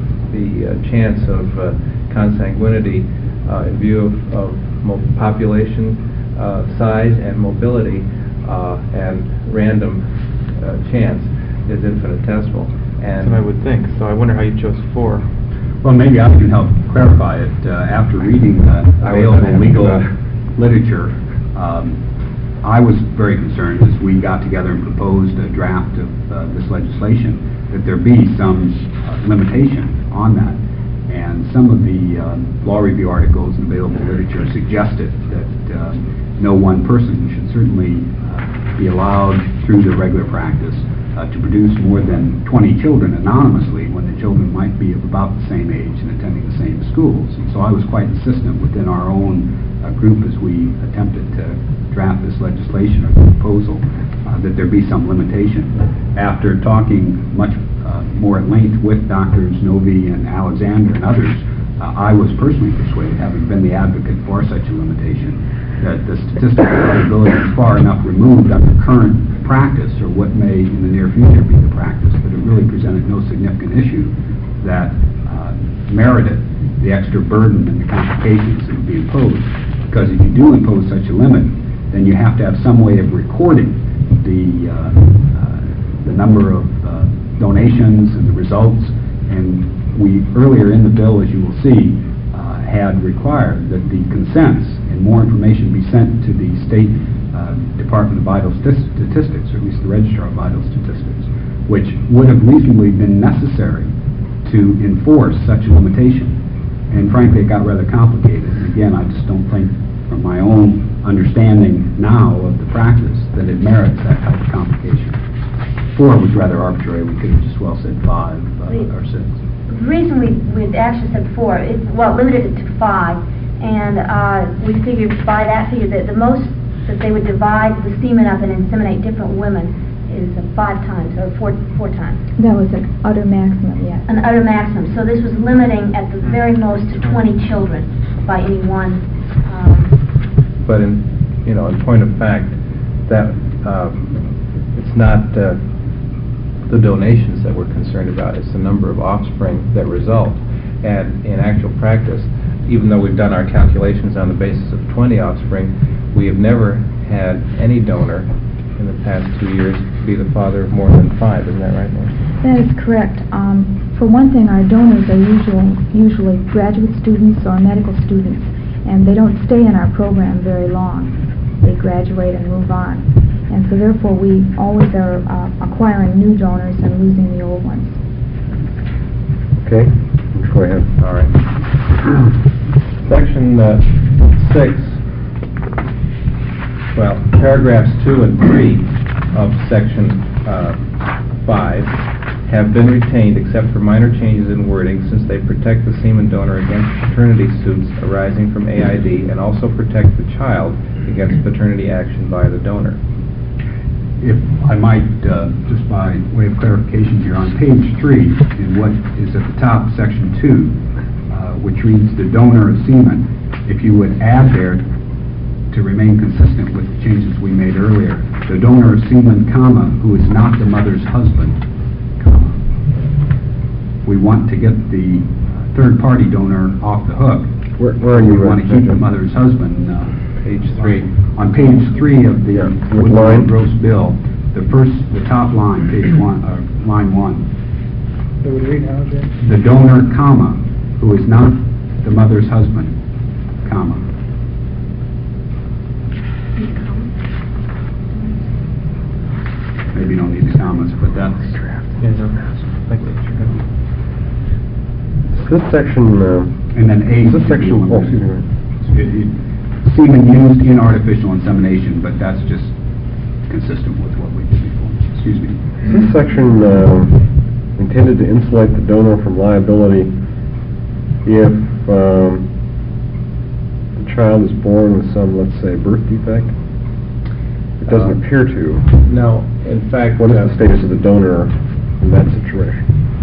G: the uh, chance of uh, consanguinity uh, in view of, of mo population uh, size and mobility uh, and random uh, chance is infinitesimal.
C: That's
G: And
C: what I would think, so I wonder how you chose four.
K: Well, maybe I can help clarify it. Uh, After reading the
G: I was
K: available
G: gonna
K: legal
G: ask that.
K: literature, um, I was very concerned as we got together and proposed a draft of uh, this legislation that there be some uh, limitation on that. And some of the um, law review articles and available literature suggested that uh, no one person should certainly uh, be allowed through the regular practice uh, to produce more than twenty children anonymously when the children might be of about the same age and attending the same schools. And so I was quite insistent within our own uh, group as we attempted to draft this legislation or proposal uh, that there be some limitation. After talking much uh, more at length with Doctors Novi and Alexander and others, uh, I was personally persuaded, having been the advocate for such a limitation, that the statistical probability is far enough removed under current practice, or what may in the near future be the practice, that it really presented no significant issue that uh, merited the extra burden and the complications that would be imposed. Because if you do impose such a limit, then you have to have some way of recording the uh, uh, the number of uh, donations and the results. And we earlier in the bill, as you will see, uh, had required that the consents and more information be sent to the state uh, Department of Vital Statistics, or at least the Registrar of Vital Statistics, which would have reasonably been necessary to enforce such a limitation. And frankly, it got rather complicated. And again, I just don't think, from my own understanding now of the practice, that it merits that type of complication. Four was rather arbitrary. We could have just well said five uh, or six.
L: The reason we, we actually said four, it, well, limited it to five, and uh, we figured by that figure that the most that they would divide the semen up and inseminate different women is uh, five times, or four, four times.
J: That was an utter maximum, yes.
L: An utter maximum. So this was limiting at the very most to twenty children by any one. Um,
G: but in, you know, in point of fact, that um, it's not uh, the donations that we're concerned about, it's the number of offspring that result. And in actual practice, even though we've done our calculations on the basis of twenty offspring, we have never had any donor in the past two years be the father of more than five. Isn't that right, Nancy?
J: That is correct. Um, for one thing, our donors are usually, usually graduate students or medical students, and they don't stay in our program very long. They graduate and move on. And so therefore, we always are uh, acquiring new donors and losing the old ones.
B: Okay, go ahead.
G: All right. Section uh, six, well, paragraphs two and three of section uh, five have been retained except for minor changes in wording, since they protect the semen donor against paternity suits arising from A I D and also protect the child against paternity action by the donor.
K: If I might, uh, just by way of clarification here, on page three, in what is at the top, section two, uh, which reads the donor of semen, if you would add there, to remain consistent with the changes we made earlier, the donor of semen, comma, who is not the mother's husband, comma. We want to get the third-party donor off the hook.
B: Where, where are you?
K: We want to keep the mother's husband. Uh,
G: Page three.
K: On page three of the
B: Yeah.
K: Woodland Gross Bill, the first, the top line, page one, uh, line one.
D: That would read how, Jay?
K: The donor, comma, who is not the mother's husband, comma. Maybe you don't need the commas, but that's...
B: This section, uh,
K: And then A.
B: this section, oh, excuse me.
K: It- it- Semen used in artificial insemination, but that's just consistent with what we did before. Excuse me.
B: Is this section uh, intended to insulate the donor from liability if um, the child is born with some, let's say, birth defect? It doesn't
G: Uh,
B: appear to.
G: No, in fact...
B: What is
G: uh,
B: the status of the donor in that situation?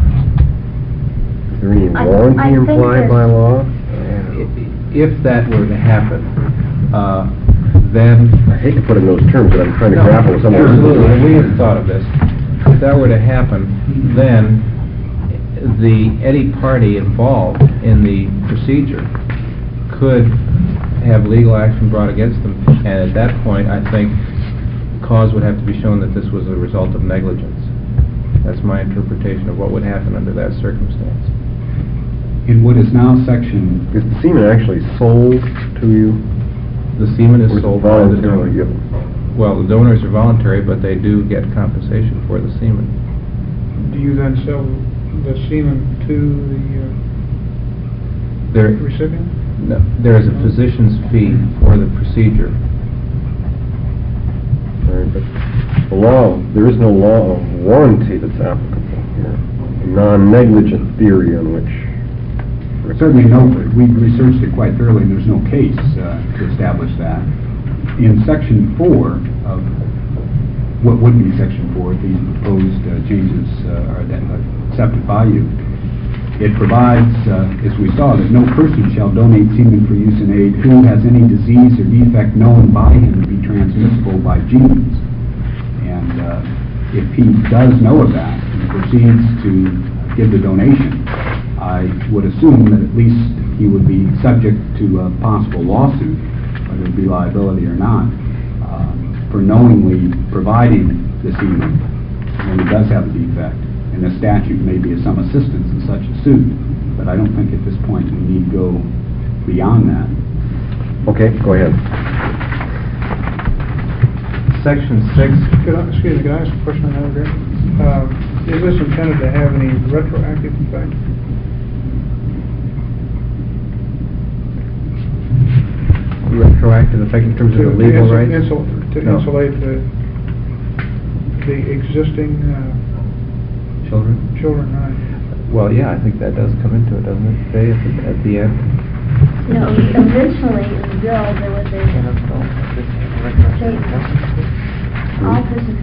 B: Is there any
L: I- I
B: warranty
L: think
B: implied
L: there's-
B: by law?
G: If that were to happen, uh, then...
B: I hate to put it in those terms, but I'm trying to
G: No,
B: grapple with some of this.
G: absolutely, and we have thought of this. If that were to happen, then the, any party involved in the procedure could have legal action brought against them, and at that point, I think, cause would have to be shown that this was a result of negligence. That's my interpretation of what would happen under that circumstance.
K: In what is now section...
B: Is the semen actually sold to you?
G: The semen is
B: Or is it
G: sold by the donor.
B: voluntarily given?
G: Well, the donors are voluntary, but they do get compensation for the semen.
D: Do you then sell the semen to the
G: There,
D: uh, recipient?
G: no, there is a physician's fee for the procedure.
B: All right, but the law, there is no law of warranty that's applicable here. A non-negligent theory on which...
K: Certainly no, we researched it quite thoroughly, and there's no case uh, to establish that. In section four of, what would be section four, these proposed uh, changes uh, are that are accepted by you, it provides, uh, as we saw, that no person shall donate semen for use in aid who has any disease or defect known by him to be transmissible by genes. And uh, if he does know of that and proceeds to give the donation, I would assume that at least he would be subject to a possible lawsuit, whether it be liability or not, um, for knowingly providing the semen when he does have a defect. And the statute may be of some assistance in such a suit, but I don't think at this point we need to go beyond that.
B: Okay, go ahead.
G: Section six,
D: Could I, excuse me, could I ask a question on that, Gary? Uh, is this intended to have any retroactive effect?
G: retroactive effect in terms of the
D: To
G: legal
D: insul-
G: rights?
D: insul- To
G: No.
D: insulate the, the existing uh,
G: Children?
D: children, right?
G: Well, yeah, I think that does come into it, doesn't it, Jay, at the, at the end?
L: No, originally in the bill, there was a statement, all persons.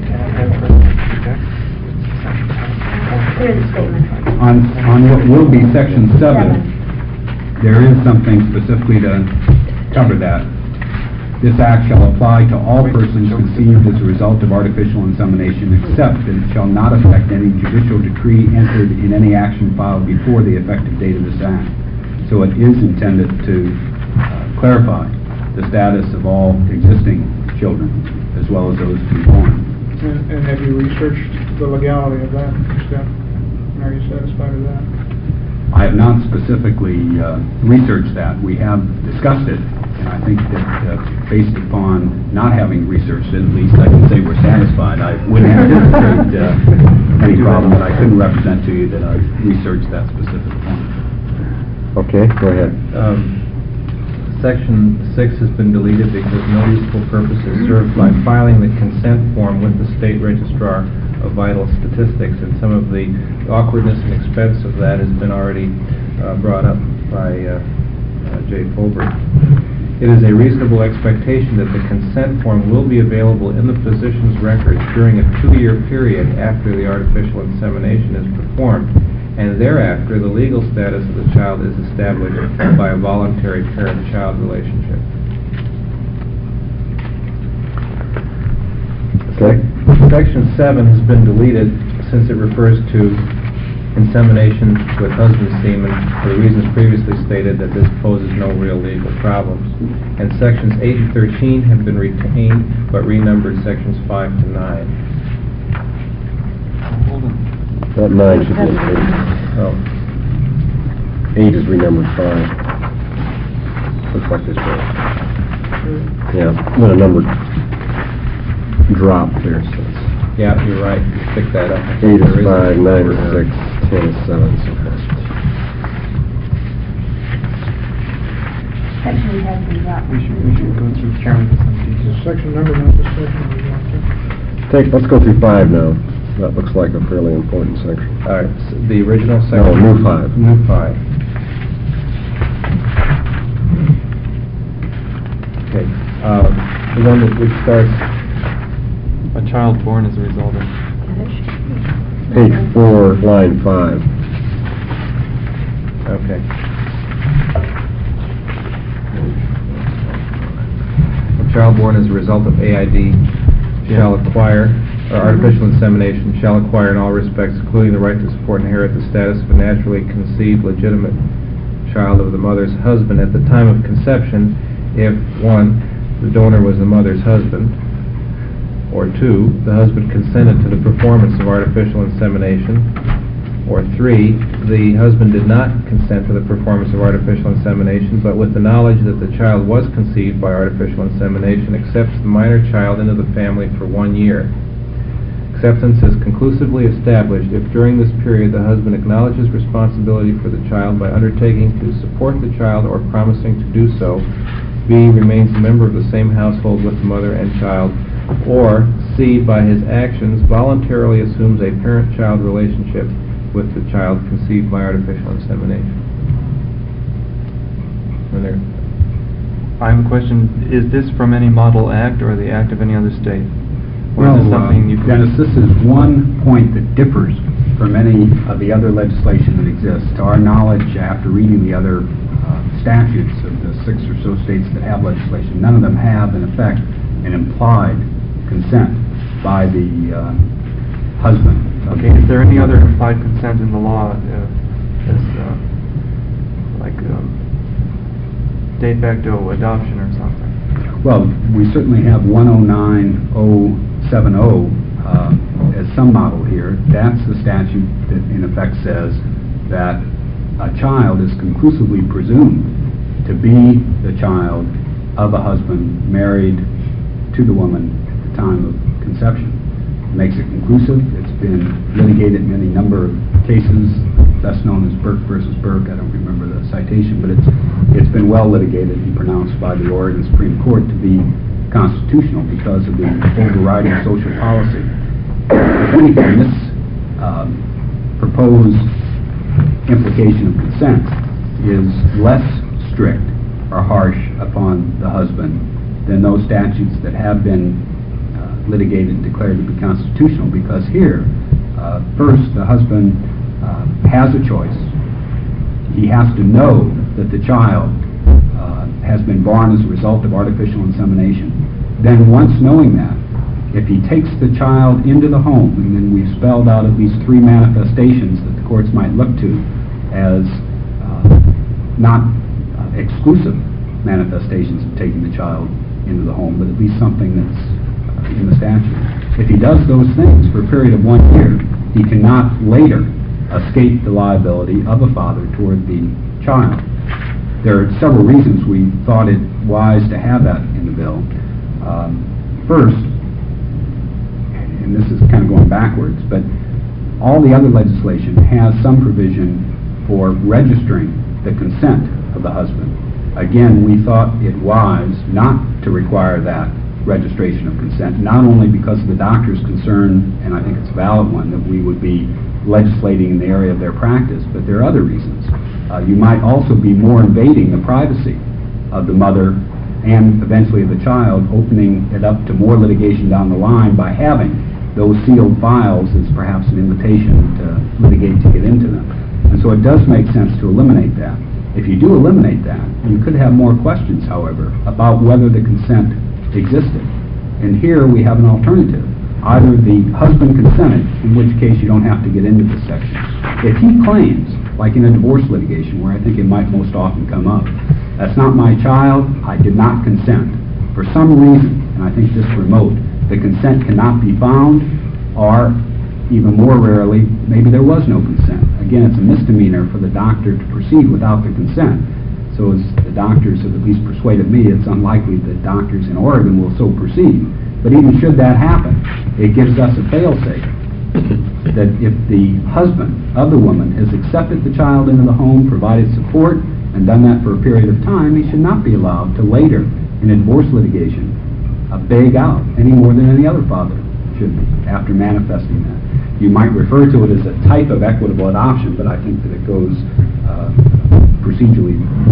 L: Here's a statement.
K: On, on what will be section seven, there is something specifically to cover that. This act shall apply to all persons conceived as a result of artificial insemination, except that it shall not affect any judicial decree entered in any action filed before the effective date of this act. So it is intended to uh, clarify the status of all existing children, as well as those to be born.
D: And and have you researched the legality of that step? And are you satisfied with that?
K: I have not specifically uh, researched that. We have discussed it, and I think that uh, based upon not having researched it, at least I can say we're satisfied. I wouldn't anticipate uh, any problem, but I couldn't represent to you that I've researched that specific point.
B: Okay, go ahead.
G: Um, Section six has been deleted because no useful purpose is served by filing the consent form with the state registrar of vital statistics, and some of the awkwardness and expense of that has been already uh, brought up by uh, uh, Jay Folberg. It is a reasonable expectation that the consent form will be available in the physician's records during a two-year period after the artificial insemination is performed, and thereafter the legal status of the child is established by a voluntary parent-child relationship.
B: Okay.
G: Section seven has been deleted since it refers to insemination with husband semen for the reasons previously stated that this poses no real legal problems. And sections eight and thirteen have been retained but renumbered sections five to nine.
B: That nine should be in eight.
G: Oh.
B: Eight is renumbered five. Looks like this way. Yeah, I'm gonna number drop there, so it's
G: Yeah, you're right. You pick that up.
B: eight
G: There
B: is
G: is a
B: five, nine is
G: number.
B: six, ten is seven, so forth.
L: Section has been dropped.
C: We should, we should go through Chairman some details.
D: Section number, not the section we got to.
B: Take, let's go through five now. That looks like a fairly important section.
G: All right, s- the original
B: No,
G: section.
B: new five.
G: New five. Okay, uh, the one that which starts,
C: A child born as a result of...
B: Page four, line five.
G: okay. A child born as a result of A I D shall acquire, or artificial insemination, shall acquire in all respects, including the right to support and inherit the status of a naturally conceived legitimate child of the mother's husband at the time of conception, if, one, the donor was the mother's husband, or two, the husband consented to the performance of artificial insemination, or three, the husband did not consent to the performance of artificial insemination, but with the knowledge that the child was conceived by artificial insemination, accepts the minor child into the family for one year. Acceptance is conclusively established if during this period the husband acknowledges responsibility for the child by undertaking to support the child or promising to do so, B, remains a member of the same household with the mother and child, or C, by his actions voluntarily assumes a parent-child relationship with the child conceived by artificial insemination. And there,
C: I have a question, is this from any model act or the act of any other state? Or
K: Well,
C: is this something
K: uh,
C: you can...
K: Dennis, this is one point that differs from any of the other legislation that exists. To our knowledge, after reading the other uh, statutes of the six or so states that have legislation, none of them have, in effect, an implied consent by the uh, husband.
C: Okay, is there any other implied consent in the law, uh, as, uh, like, um, de facto adoption or something?
K: Well, we certainly have one oh nine oh seven oh uh, as some model here. That's the statute that in effect says that a child is conclusively presumed to be the child of a husband married to the woman at the time of conception. It makes it conclusive. It's been litigated in any number of cases, best known as Burke versus Burke. I don't remember the citation, but it's it's been well litigated and pronounced by the Oregon Supreme Court to be constitutional because of the overriding social policy. If anything, this um, proposed implication of consent is less strict or harsh upon the husband than those statutes that have been uh, litigated and declared to be constitutional, because here, uh, first, the husband uh, has a choice. He has to know that the child uh, has been born as a result of artificial insemination, then once knowing that, if he takes the child into the home, and then we've spelled out at least three manifestations that the courts might look to as uh, not uh, exclusive manifestations of taking the child into the home, but at least something that's uh, in the statute. If he does those things for a period of one year, he cannot later escape the liability of a father toward the child. There are several reasons we thought it wise to have that in the bill. Um, first, and this is kind of going backwards, but all the other legislation has some provision for registering the consent of the husband. Again, we thought it wise not to require that registration of consent, not only because of the doctor's concern, and I think it's a valid one, that we would be legislating in the area of their practice, but there are other reasons. Uh, you might also be more invading the privacy of the mother and eventually of the child, opening it up to more litigation down the line by having those sealed files as perhaps an invitation to litigate to get into them. And so it does make sense to eliminate that. If you do eliminate that, you could have more questions, however, about whether the consent existed. And here we have an alternative. Either the husband consented, in which case you don't have to get into this section. If he claims, like in a divorce litigation, where I think it might most often come up, that's not my child, I did not consent. For some reason, and I think this remote, the consent cannot be found, or even more rarely, maybe there was no consent. Again, it's a misdemeanor for the doctor to proceed without the consent. So as the doctors have at least persuaded me, it's unlikely that doctors in Oregon will so proceed. But even should that happen, it gives us a fail-safe that if the husband of the woman has accepted the child into the home, provided support, and done that for a period of time, he should not be allowed to later, in a divorce litigation, uh, beg out any more than any other father should be after manifesting that. You might refer to it as a type of equitable adoption, but I think that it goes uh, procedurally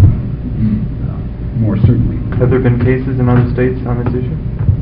K: uh, more certainly.
C: Have there been cases in other states on this issue?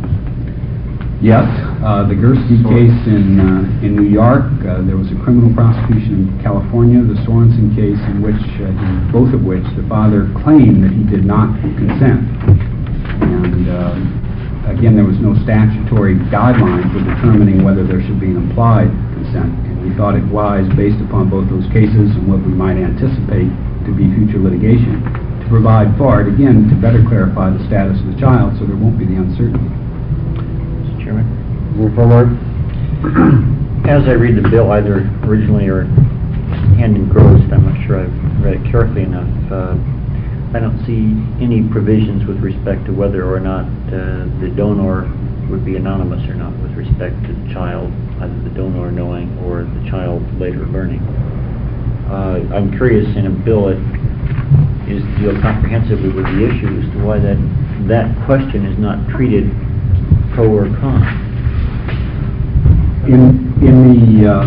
K: Yes, uh, the Gursky case in uh, in New York. Uh, there was a criminal prosecution in California, the Sorensen case, in which, uh, in both of which, the father claimed that he did not consent. And uh, again, there was no statutory guideline for determining whether there should be an implied consent. And we thought it wise, based upon both those cases and what we might anticipate to be future litigation, to provide for it, again, to better clarify the status of the child so there won't be the uncertainty.
M: Chairman?
B: As
M: I read the bill, either originally or hand engrossed, I'm not sure I've read it carefully enough, uh, I don't see any provisions with respect to whether or not uh, the donor would be anonymous or not with respect to the child, either the donor knowing or the child later learning. Uh, I'm curious, in a bill that is to deal comprehensively with the issue, as to why that, that question is not treated pro or con.
K: In in the um,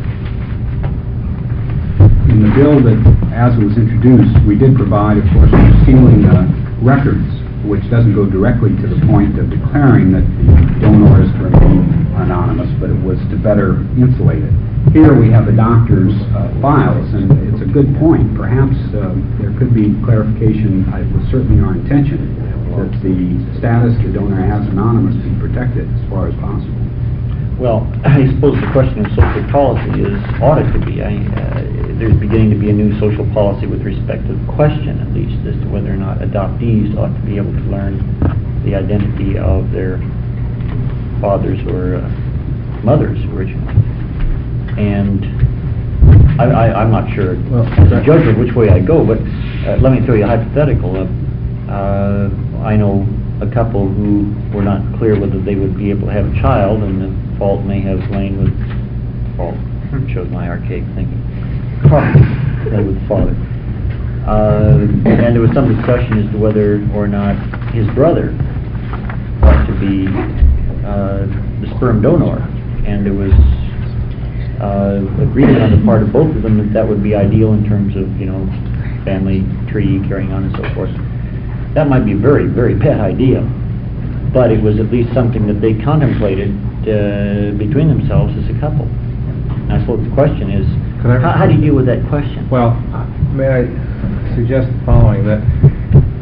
K: in the bill that, as it was introduced, we did provide, of course, for sealing uh, records, which doesn't go directly to the point of declaring that the donor is to remain anonymous, but it was to better insulate it. Here we have the doctor's uh, files, and it's a good point. Perhaps uh, there could be clarification. It was certainly our intention that the status the donor has anonymous be protected as far as possible.
M: Well, I suppose the question of social policy is, ought it to be. I, uh, there's beginning to be a new social policy with respect to the question, at least, as to whether or not adoptees ought to be able to learn the identity of their fathers or uh, mothers originally. And I, I, I'm not sure well, as a judge of which way I go, but uh, let me throw you a hypothetical. Uh, uh, I know a couple who were not clear whether they would be able to have a child, and the fault may have lain with, fault shows my archaic thinking, probably lay with the father. Uh, and there was some discussion as to whether or not his brother ought to be uh, the sperm donor, and there was uh, agreement on the part of both of them that that would be ideal in terms of, you know, family tree carrying on and so forth. That might be a very, very pet idea, but it was at least something that they contemplated uh, between themselves as a couple. And I suppose the question is, how, how do you deal with that question?
G: Well, may I suggest the following, that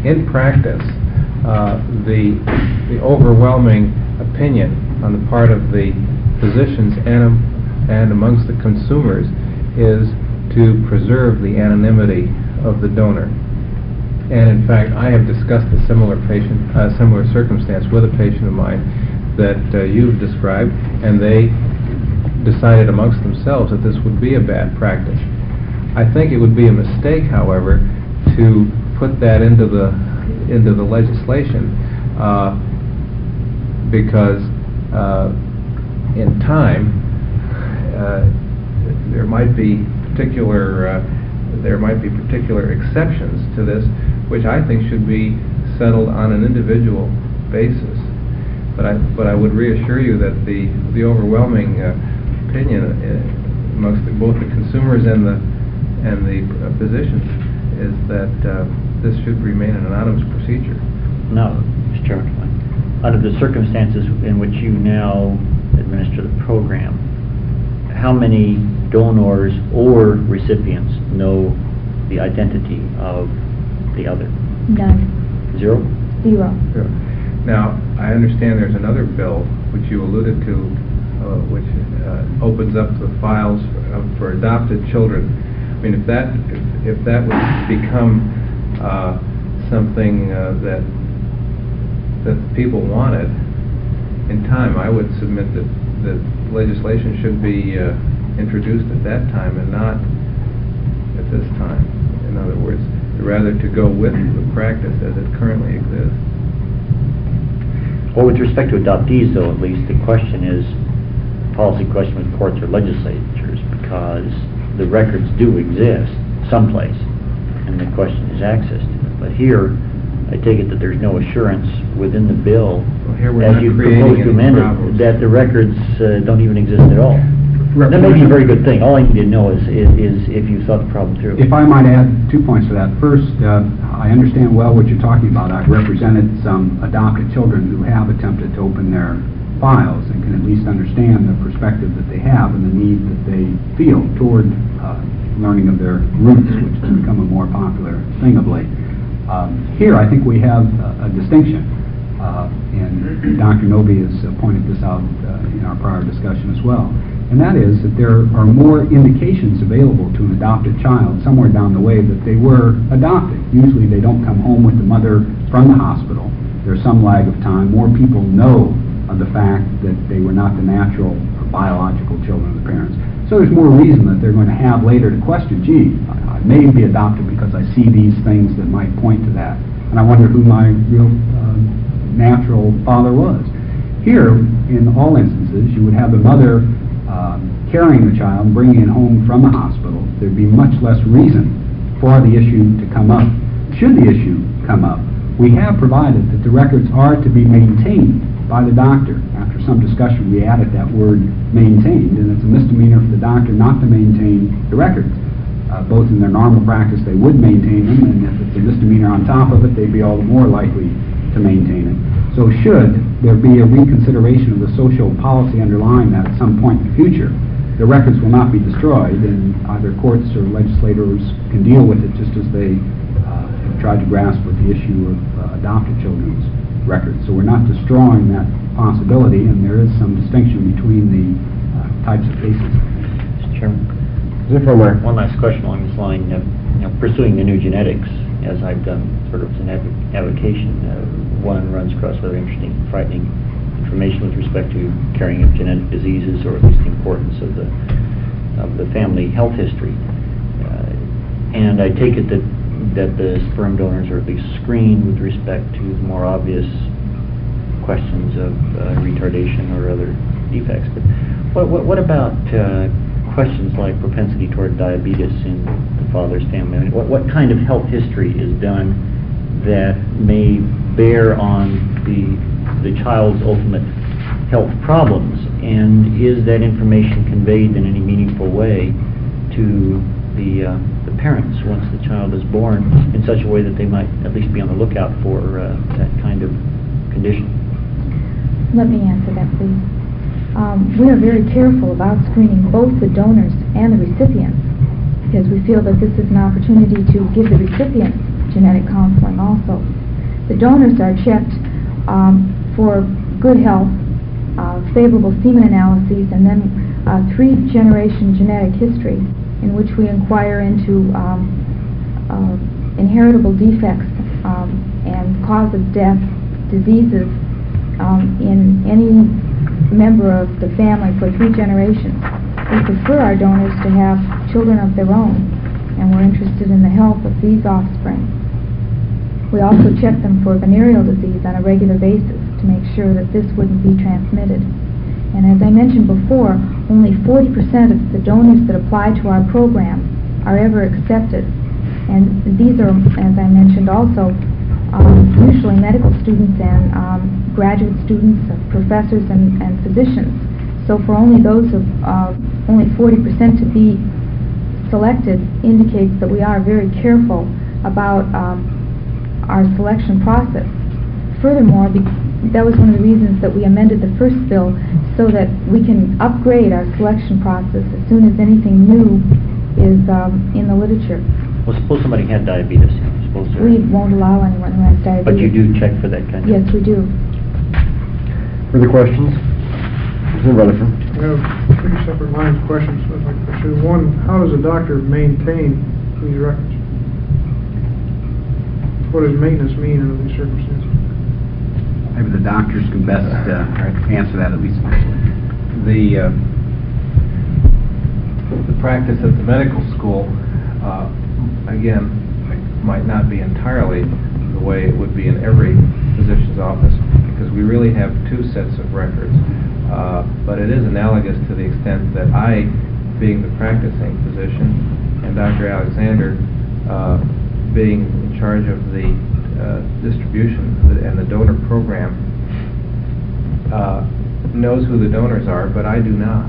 G: in practice, uh, the the overwhelming opinion on the part of the physicians and and amongst the consumers is to preserve the anonymity of the donor. And in fact, I have discussed a similar patient, uh, similar circumstance with a patient of mine that uh, you've described, and they decided amongst themselves that this would be a bad practice. I think it would be a mistake, however, to put that into the into the legislation, uh, because uh, in time uh, there might be particular uh, there might be particular exceptions to this, which I think should be settled on an individual basis. But I but I would reassure you that the the overwhelming uh, opinion uh, amongst the, both the consumers and the and the uh, physicians is that uh, this should remain an anonymous procedure.
M: Now, Mister Chairman, under the circumstances in which you now administer the program, how many donors or recipients know the identity of the other?
J: None.
M: Zero?
J: Zero.
G: Zero. Now, I understand there's another bill which you alluded to, uh, which uh, opens up the files for, uh, for adopted children. I mean, if that if, if that would become uh, something uh, that that people wanted in time, I would submit that that legislation should be uh, introduced at that time and not at this time. In other words, rather to go with the practice as it currently exists.
M: Well, with respect to adoptees, though, at least the question is a policy question with courts or legislatures, because the records do exist someplace, and the question is access to them. But here, I take it that there's no assurance within the bill,
G: Well, here we're
M: as
G: not
M: you
G: creating
M: propose to
G: any
M: amend
G: problems.
M: it, that the records uh, don't even exist at all. That may be a very good thing. All I need to know is, is, is if you thought the problem through.
K: If I might add two points to that. First, uh, I understand well what you're talking about. I've represented some adopted children who have attempted to open their files and can at least understand the perspective that they have and the need that they feel toward uh, learning of their roots, which has become a more popular thing of late. Um, here, I think we have a, a distinction, uh, and Doctor Noby has uh, pointed this out uh, in our prior discussion as well. And that is that there are more indications available to an adopted child somewhere down the way that they were adopted. Usually they don't come home with the mother from the hospital. There's some lag of time. More people know of the fact that they were not the natural or biological children of the parents. So there's more reason that they're going to have later to question, gee, I, I may be adopted because I see these things that might point to that. And I wonder who my real uh, natural father was. Here, in all instances, you would have the mother Um, carrying the child and bringing it home from the hospital. There'd be much less reason for the issue to come up. Should the issue come up, we have provided that the records are to be maintained by the doctor. After some discussion, we added that word maintained, and it's a misdemeanor for the doctor not to maintain the records. Uh, both in their normal practice, they would maintain them, and if it's a misdemeanor on top of it, they'd be all the more likely to maintain it. So should there be a reconsideration of the social policy underlying that at some point in the future, the records will not be destroyed, and either courts or legislators can deal with it just as they uh, have tried to grasp with the issue of uh, adopted children's records. So we're not destroying that possibility, and there is some distinction between the uh, types of cases.
M: Mister Chairman. One last question along this line. Uh, you know, pursuing the new genetics, as I've done sort of as an adv- avocation, uh, one runs across very interesting, frightening information with respect to carrying of genetic diseases, or at least the importance of the of the family health history. Uh, and I take it that that the sperm donors are at least screened with respect to the more obvious questions of uh, retardation or other defects. But what what, what about uh, questions like propensity toward diabetes in the father's family? I mean, what what kind of health history is done that may bear on the the child's ultimate health problems, and is that information conveyed in any meaningful way to the uh, the parents once the child is born in such a way that they might at least be on the lookout for uh, that kind of condition?
J: Let me answer that, please. Um, we are very careful about screening both the donors and the recipients, because we feel that this is an opportunity to give the recipients genetic counseling also. The donors are checked um, for good health, uh, favorable semen analyses, and then uh, three-generation genetic history, in which we inquire into um, uh, inheritable defects um, and cause of death, diseases um, in any member of the family for three generations. We prefer our donors to have children of their own, and we're interested in the health of these offspring. We also check them for venereal disease on a regular basis to make sure that this wouldn't be transmitted. And as I mentioned before, only forty percent of the donors that apply to our program are ever accepted. And these are, as I mentioned also, um, usually medical students and um, graduate students, uh, professors and, and physicians. So for only those of, uh, only forty percent to be selected indicates that we are very careful about um, our selection process. Furthermore, be that was one of the reasons that we amended the first bill, so that we can upgrade our selection process as soon as anything new is um, in the literature.
M: Well, suppose somebody had diabetes. Suppose they're-
J: We won't allow anyone who has diabetes.
M: But you do check for that kind of...
J: Yes, we do.
B: Further questions? Mister Rutherford?
D: I have three separate lines of questions I'd like to pursue. One, how does a doctor maintain these records? What does maintenance mean under these circumstances?
K: Maybe the doctors can best uh, answer that, at least initially.
N: The, uh, the practice at the medical school, uh, again, might not be entirely the way it would be in every physician's office, because we really have two sets of records. Uh, but it is analogous to the extent that I, being the practicing physician, and Doctor Alexander, uh, being in charge of the uh, distribution and the donor program, uh, knows who the donors are, but I do not.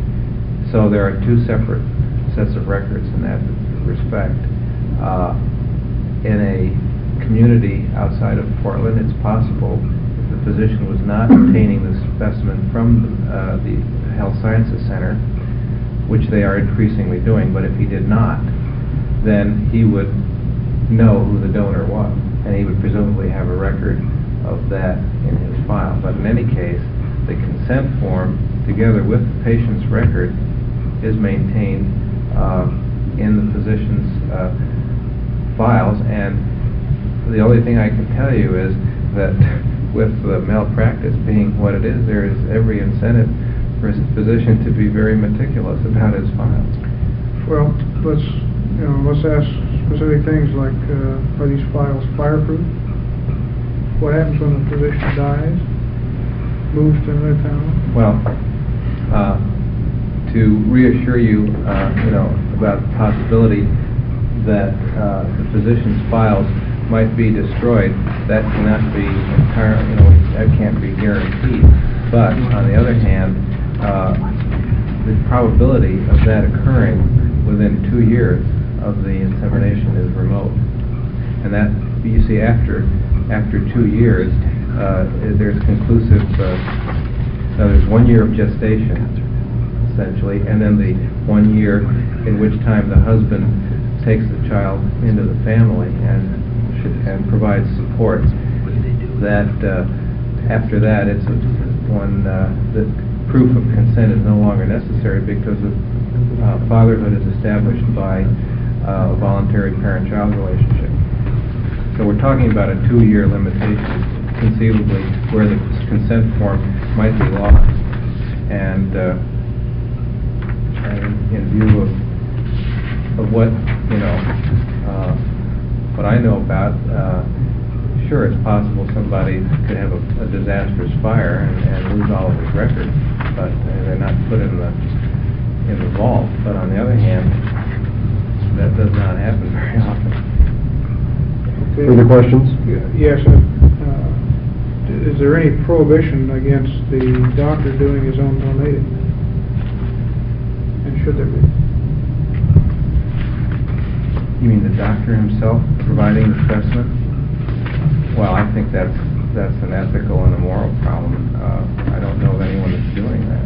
N: So there are two separate sets of records in that respect. Uh, in a community outside of Portland, it's possible if the physician was not obtaining the specimen from uh, the Health Sciences Center, which they are increasingly doing, but if he did not, then he would know who the donor was, and he would presumably have a record of that in his file. But in any case, the consent form, together with the patient's record, is maintained uh, in the physician's uh, files. And the only thing I can tell you is that with the malpractice being what it is, there is every incentive for a physician to be very meticulous about his files.
D: Well, let's, you know, let's ask specific things like, uh, are these files fireproof? What happens when the physician dies, moves to another town?
N: Well, uh, to reassure you, uh, you know, about the possibility that uh, the physician's files might be destroyed, that cannot be entirely, you know, that can't be guaranteed. But on the other hand, uh, the probability of that occurring within two years of the insemination is remote. And that, you see, after after two years, uh, there's conclusive, uh, now there's one year of gestation, essentially, and then the one year in which time the husband takes the child into the family and should, and provides support. That uh, after that, it's a, when uh, the proof of consent is no longer necessary because of uh, fatherhood is established by uh, a voluntary parent-child relationship. So we're talking about a two-year limitation, conceivably, where the consent form might be lost. And, uh, and in view of, of what, you know, uh, what I know about, uh, sure, it's possible somebody could have a, a disastrous fire and, and lose all of his records, but uh, they're not put in the in the vault. But on the other hand, that does not happen very often.
D: Okay.
B: Further questions?
D: Yes. Uh, is there any prohibition against the doctor doing his own donating? And should there be?
N: You mean the doctor himself providing the specimen? Well, I think that's that's an ethical and a moral problem. Uh, I don't know of anyone that's doing that.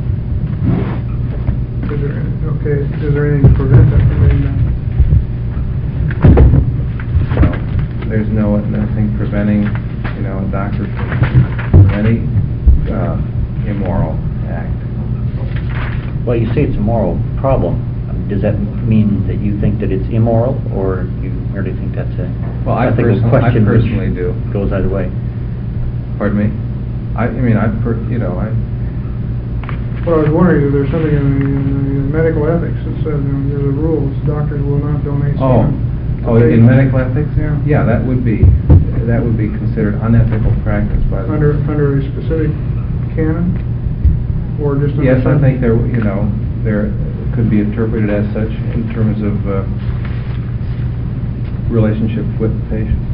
D: Is there, okay, is there anything to prevent that from being done?
N: Well, there's no nothing preventing you know, a doctor for any uh, immoral act.
M: Well, you say it's a moral problem. Um, Does that mean that you think that it's immoral, or you merely think that's a...
N: Well, I
M: think a
N: personally, I
M: question which
N: personally do.
M: Goes either way.
N: Pardon me? I, I mean, I, per, you know, I,
D: Well, I was wondering if there's something in the, in the medical ethics that says, you know, there's a rule, doctors will not donate
N: oh,
D: semen.
N: oh, in medical ethics?
D: Yeah.
N: Yeah, that would be, that would be considered unethical practice by the...
D: Under, under a specific canon? Or just... under
N: Yes, I
D: some-
N: think there, you know, there could be interpreted as such in terms of uh, relationship with the patient.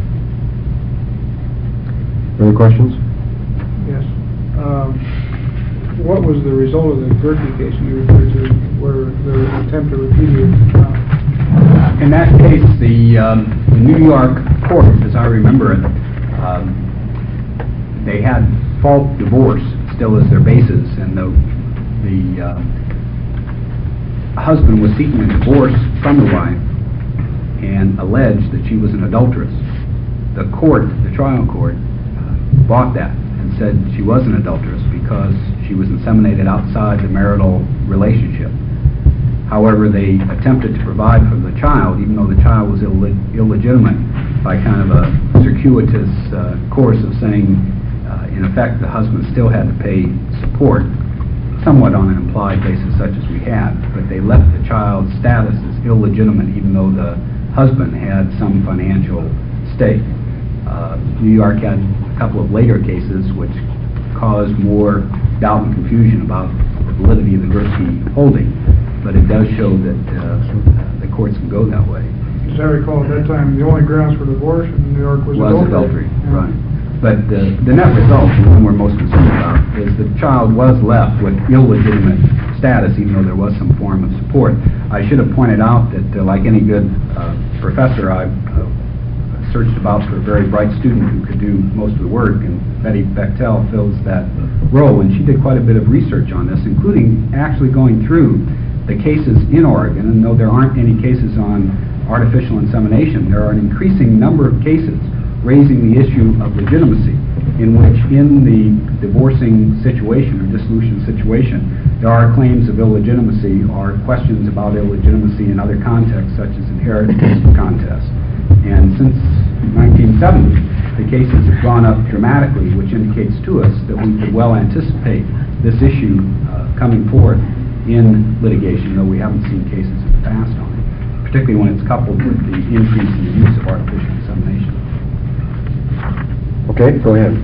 B: Any questions?
D: Yes. Um, what was the result of the Gerke case you referred to, where there was an attempt to repudiate the trial?
K: In that case, the, um, the New York court, as I remember it, um, they had fault divorce still as their basis, and the, the uh, husband was seeking a divorce from the wife and alleged that she was an adulteress. The court, the trial court, uh, bought that and said she was an adulteress because she was inseminated outside the marital relationship. However, they attempted to provide for the child, even though the child was Ill illegitimate, by kind of a circuitous uh, course of saying, uh, in effect, the husband still had to pay support, somewhat on an implied basis such as we had, but they left the child's status as illegitimate, even though the husband had some financial stake. Uh, New York had a couple of later cases which caused more doubt and confusion about the validity of the Gerke holding, but it does show that uh, the courts can go that way.
D: As I recall, at that time, the only grounds for divorce in New York was
K: Was
D: adultery.
K: adultery,
D: Yeah.
K: right. But the, the net result, the one we're most concerned about, is the child was left with illegitimate status, even though there was some form of support. I should have pointed out that, uh, like any good uh, professor, I uh, searched about for a very bright student who could do most of the work, and Betty Bechtel fills that role, and she did quite a bit of research on this, including actually going through the cases in Oregon. And though there aren't any cases on artificial insemination, there are an increasing number of cases raising the issue of legitimacy, in which in the divorcing situation or dissolution situation, there are claims of illegitimacy or questions about illegitimacy in other contexts, such as inheritance contests. And since nineteen seventy, the cases have gone up dramatically, which indicates to us that we could well anticipate this issue uh, coming forth in litigation, though we haven't seen cases in the past on it, particularly when it's coupled with the increase in the use of artificial insemination.
B: Okay, go ahead.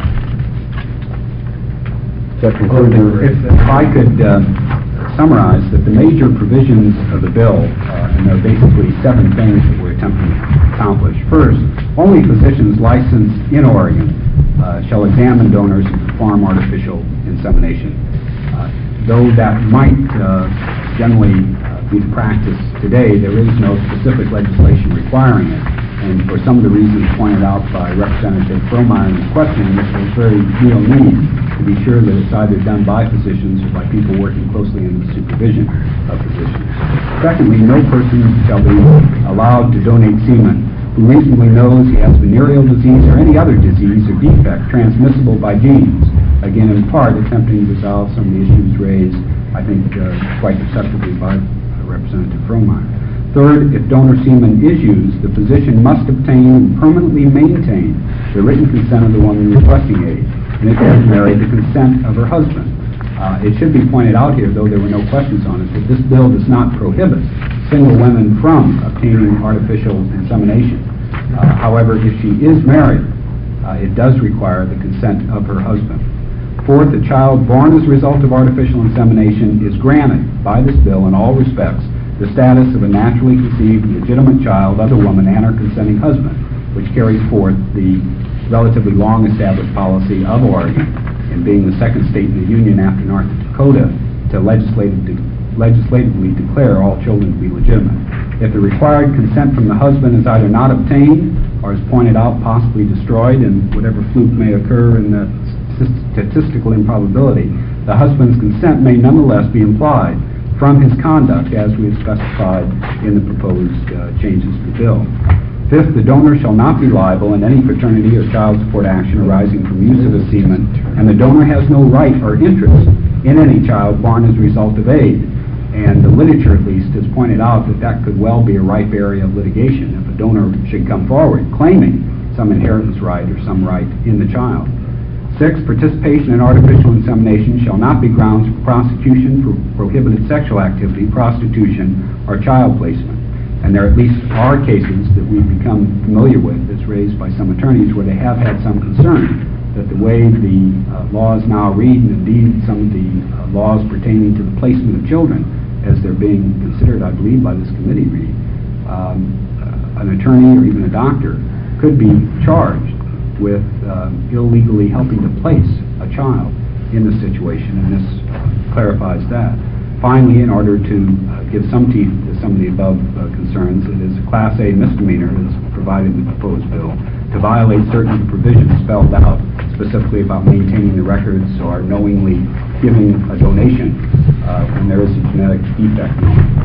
B: Does that conclude your...
K: If, if I could uh, summarize that the major provisions of the bill, uh, and there are basically seven things that we're attempting to accomplish. First, only physicians licensed in Oregon uh, shall examine donors and perform artificial insemination. Uh, though that might uh, generally uh, be the practice today, there is no specific legislation requiring it. And for some of the reasons pointed out by Representative Frohmeyer in his question, there's very real need to be sure that it's either done by physicians or by people working closely under the supervision of physicians. Secondly, no person shall be allowed to donate semen who reasonably knows he has venereal disease or any other disease or defect transmissible by genes. Again, in part, attempting to resolve some of the issues raised, I think, uh, quite perceptibly by Representative Frohmeyer. Third, if donor semen is used, the physician must obtain and permanently maintain the written consent of the woman requesting aid, and if she is married, the consent of her husband. Uh, it should be pointed out here, though there were no questions on it, that this bill does not prohibit single women from obtaining artificial insemination. Uh, however, if she is married, uh, it does require the consent of her husband. Fourth, a child born as a result of artificial insemination is granted by this bill in all respects the status of a naturally conceived legitimate child of the woman and her consenting husband, which carries forth the relatively long-established policy of Oregon in being the second state in the Union after North Dakota to legislatively, legislatively declare all children to be legitimate. If the required consent from the husband is either not obtained or is pointed out possibly destroyed, and whatever fluke may occur in the statistical improbability, the husband's consent may nonetheless be implied from his conduct as we have specified in the proposed uh, changes to the bill. Fifth, the donor shall not be liable in any paternity or child support action arising from use of the semen, and the donor has no right or interest in any child born as a result of aid. And the literature, at least, has pointed out that that could well be a ripe area of litigation if a donor should come forward claiming some inheritance right or some right in the child. Six, participation in artificial insemination shall not be grounds for prosecution for prohibited sexual activity, prostitution, or child placement. And there at least are cases that we've become familiar with, as raised by some attorneys, where they have had some concern that the way the uh, laws now read, and indeed some of the uh, laws pertaining to the placement of children, as they're being considered, I believe, by this committee, read, um, uh, an attorney or even a doctor could be charged with uh, illegally helping to place a child in this situation, and this uh, clarifies that. Finally, in order to uh, give some teeth to some of the above uh, concerns, it is a Class A misdemeanor, as provided in the proposed bill, to violate certain provisions spelled out specifically about maintaining the records or knowingly giving a donation uh, when there is a genetic defect.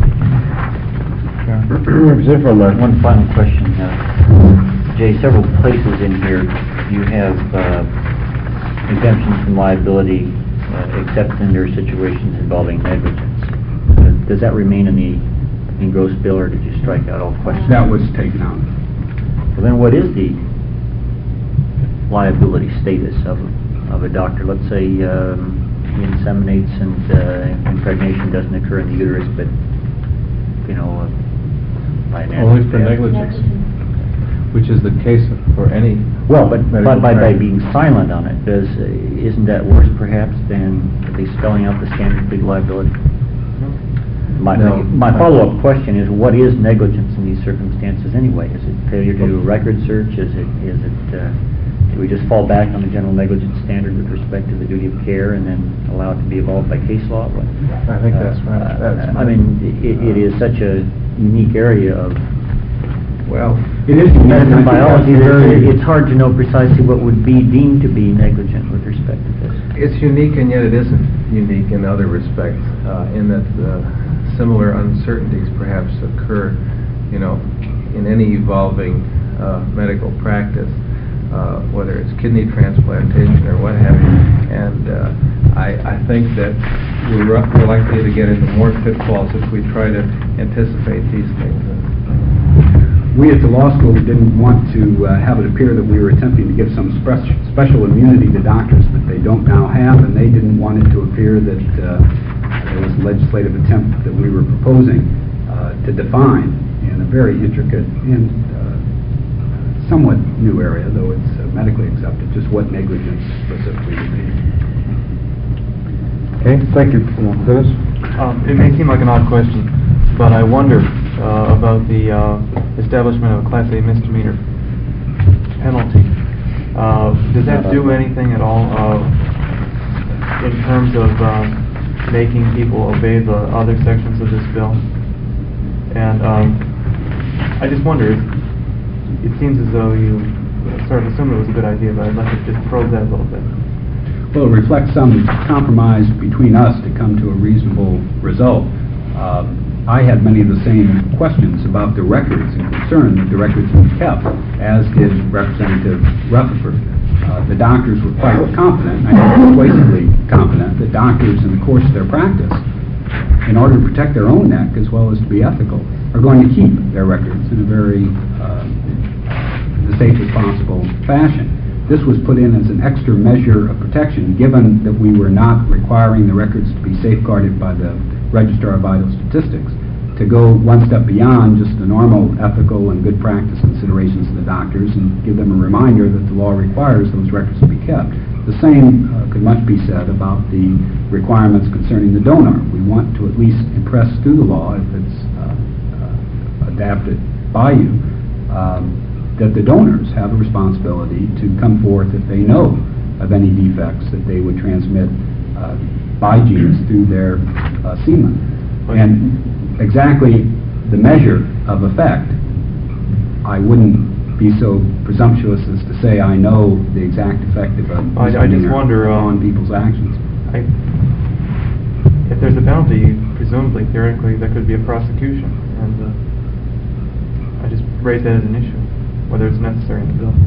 M: One final question. Uh, Jay, several places in here you have uh, exemptions from liability uh, except in their situations involving negligence. Uh, does that remain in the engrossed bill, or did you strike out all questions?
K: That was taken out.
M: Well, then what is the liability status of, of a doctor? Let's say um, he inseminates and uh, impregnation doesn't occur in the uterus, but, you know, uh, by an
N: Only for
M: accident.
N: negligence, which is the case for any.
M: Well, but, but by, by
N: medical
M: being silent on it, does, uh, isn't that worse perhaps than at least spelling out the standard of legal liability? My,
N: No.
M: my follow-up question is, what is negligence in these circumstances anyway? Is it failure to do a record search? Is it, is it, uh, do we just fall back on the general negligence standard with respect to the duty of care and then allow it to be evolved by case law? What,
N: I think that's right.
M: uh,
N: That's
M: I mean, it, it is such a unique area of
N: Well,
K: It is unique, and I
M: medicine
K: think
M: biology
K: that's
M: that
K: very-
M: it's hard to know precisely what would be deemed to be negligent with respect to this.
N: it's unique, and yet it isn't unique in other respects, uh, in that uh, similar uncertainties perhaps occur, you know, in any evolving uh, medical practice, uh, whether it's kidney transplantation or what have you. And uh, I, I think that we're, ru- we're likely to get into more pitfalls if we try to anticipate these things.
K: We at the law school didn't want to uh, have it appear that we were attempting to give some spec- special immunity to doctors that they don't now have, and they didn't want it to appear that uh, there was a legislative attempt that we were proposing uh, to define in a very intricate and uh, somewhat new area, though it's uh, medically accepted, just what negligence specifically would be.
B: Okay, thank you. Dennis?
C: Um, it may seem like an odd question, but I wonder uh, about the uh, establishment of a Class A misdemeanor penalty. Uh, does that do anything at all uh, in terms of um, making people obey the other sections of this bill? And um, I just wonder, it seems as though you sort of assumed it was a good idea, but I'd like to just probe that a little bit.
K: Well, it reflects some compromise between us to come to a reasonable result. Uh, I had many of the same questions about the records and concern that the records be kept, as did Representative Rutherford. Uh, the doctors were quite confident, I think persuasively confident, that doctors in the course of their practice, in order to protect their own neck as well as to be ethical, are going to keep their records in a very uh, the safest possible fashion. This was put in as an extra measure of protection, given that we were not requiring the records to be safeguarded by the Registrar of Vital Statistics, to go one step beyond just the normal ethical and good practice considerations of the doctors and give them a reminder that the law requires those records to be kept. The same uh, could much be said about the requirements concerning the donor. We want to at least impress through the law, if it's uh, uh, adapted by you, um, that the donors have a responsibility to come forth if they know of any defects that they would transmit uh, by genes through their uh, semen. And exactly the measure of effect, I wouldn't be so presumptuous as to say I know the exact effect of a
C: I, I just
K: misdemeanor
C: wonder
K: on
C: um,
K: people's actions.
C: I, if there's a penalty, presumably, theoretically, there could be a prosecution, and uh, I just raise that as an issue. whether it's necessary in the bill.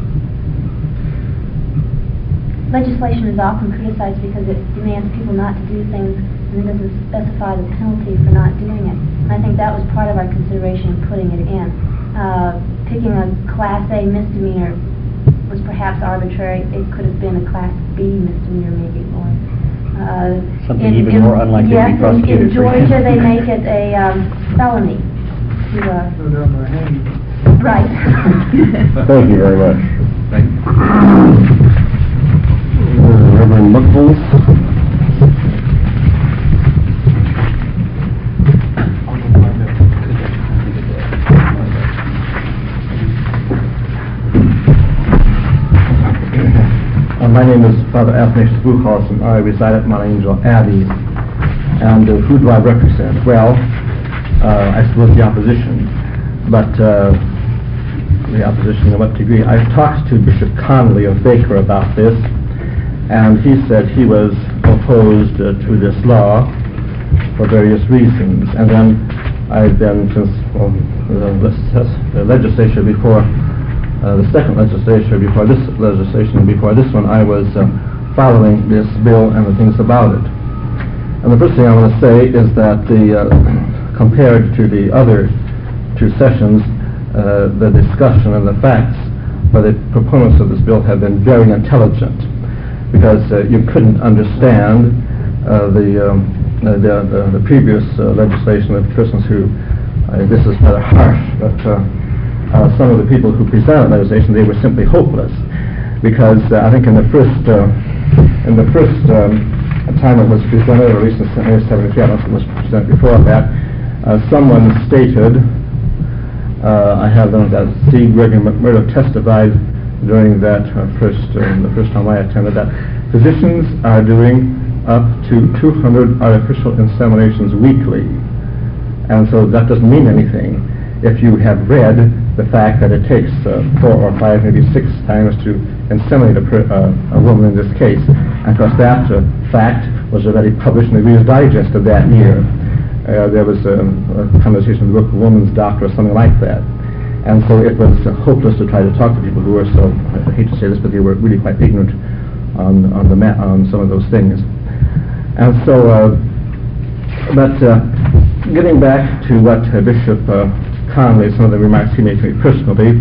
L: Legislation is often criticized because it demands people not to do things and it doesn't specify the penalty for not doing it. And I think that was part of our consideration in putting it in. Uh, picking a Class A misdemeanor was perhaps arbitrary. It could have been a Class B misdemeanor maybe, or uh,
M: Something
L: in-
M: even
L: in-
M: more unlikely to be
L: yes, in-
M: prosecuted
L: in
M: for.
L: Georgia, they make it a um, felony to, uh,
D: Go down by hanging.
L: right.
B: Thank you very much.
N: Thank you.
B: Reverend Buckles?
O: Uh, my name is Father Athanasius Buchholz, and I reside at Mount Angel Abbey. And uh, who do I represent? Well, uh, I suppose the opposition, but uh, the opposition to what degree? I've talked to Bishop Connolly of Baker about this, and he said he was opposed uh, to this law for various reasons. And then I've been, since well, the, the legislature before Uh, the second legislature before this legislation, before this one, I was uh, following this bill and the things about it. And the first thing I want to say is that the uh, compared to the other two sessions, uh, the discussion and the facts by the proponents of this bill have been very intelligent, because uh, you couldn't understand uh, the, um, uh, the, the the previous uh, legislation of persons who, uh, this is rather harsh, but uh, Uh, some of the people who presented legislation, they were simply hopeless, because uh, I think in the first uh, in the first um, time it was presented, or at least in nineteen seventy-three, I don't know if it was presented before that, uh, someone stated, uh, I have them that Steve Gregory McMurdo testified during that uh, first uh, the first time I attended, that physicians are doing up to two hundred artificial inseminations weekly, and so that doesn't mean anything if you have read the fact that it takes uh, four or five, maybe six times to inseminate a, per, uh, a woman in this case. And of course that uh, fact was already published in the Reader's Digest of that year. Uh, there was a, a conversation in the book Woman's Doctor or something like that. And so it was uh, hopeless to try to talk to people who were so, I hate to say this, but they were really quite ignorant on, on, the ma on some of those things. And so, uh, but uh, getting back to what uh, Bishop uh, Connolly, some of the remarks he made to me personally,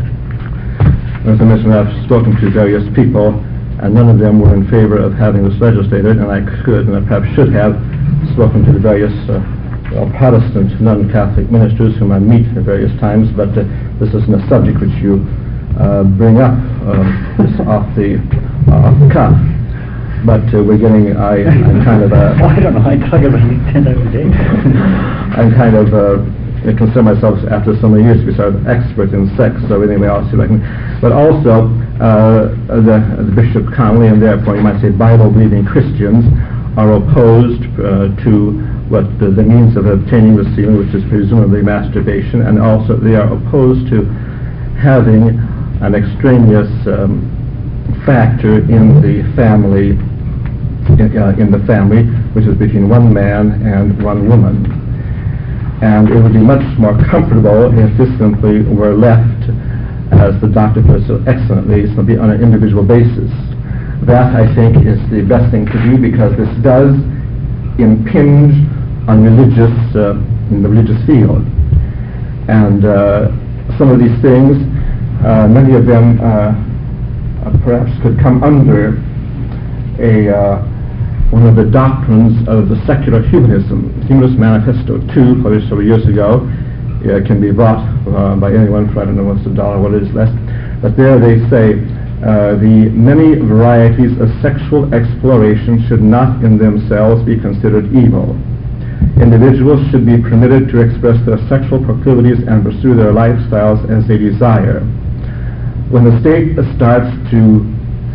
O: as I mentioned, I've spoken to various people, and none of them were in favor of having this legislated, and I could, and I perhaps should have, spoken to the various uh, well, Protestant non-Catholic ministers whom I meet at various times, but uh, this isn't a subject which you uh, bring up uh, this off the uh, off the cuff. But uh, we're getting, I, I'm kind of a...
M: I don't know, I talk about it ten times a day.
O: I'm kind of uh, I consider myself, after so many years, to be sort of expert in sex, so anyway, I'll see if I can. But also, uh, the, the Bishop Connolly, and therefore you might say Bible-believing Christians, are opposed uh, to what the, the means of obtaining the semen, which is presumably masturbation, and also they are opposed to having an extraneous um, factor in the family, in, uh, in the family, which is between one man and one woman. And it would be much more comfortable if this simply were left, as the doctor put so excellently, simply on an individual basis. That, I think, is the best thing to do, because this does impinge on religious, uh, in the religious field. And uh, some of these things, uh, many of them uh, uh, perhaps could come under a uh, one of the doctrines of the secular humanism. Humanist Manifesto two, published several years ago, uh, can be bought uh, by anyone for, I don't know what's the dollar, what it is less. But there they say, uh, the many varieties of sexual exploration should not in themselves be considered evil. Individuals should be permitted to express their sexual proclivities and pursue their lifestyles as they desire. When the state starts to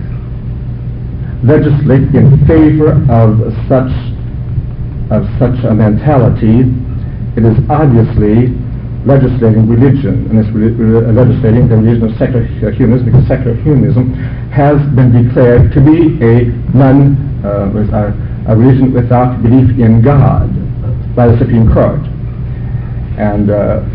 O: legislate in favor of such of such a mentality, it is obviously legislating religion, and it's re re legislating the religion of secular humanism, because secular humanism has been declared to be a non uh, a, a religion without belief in God by the Supreme Court. And uh,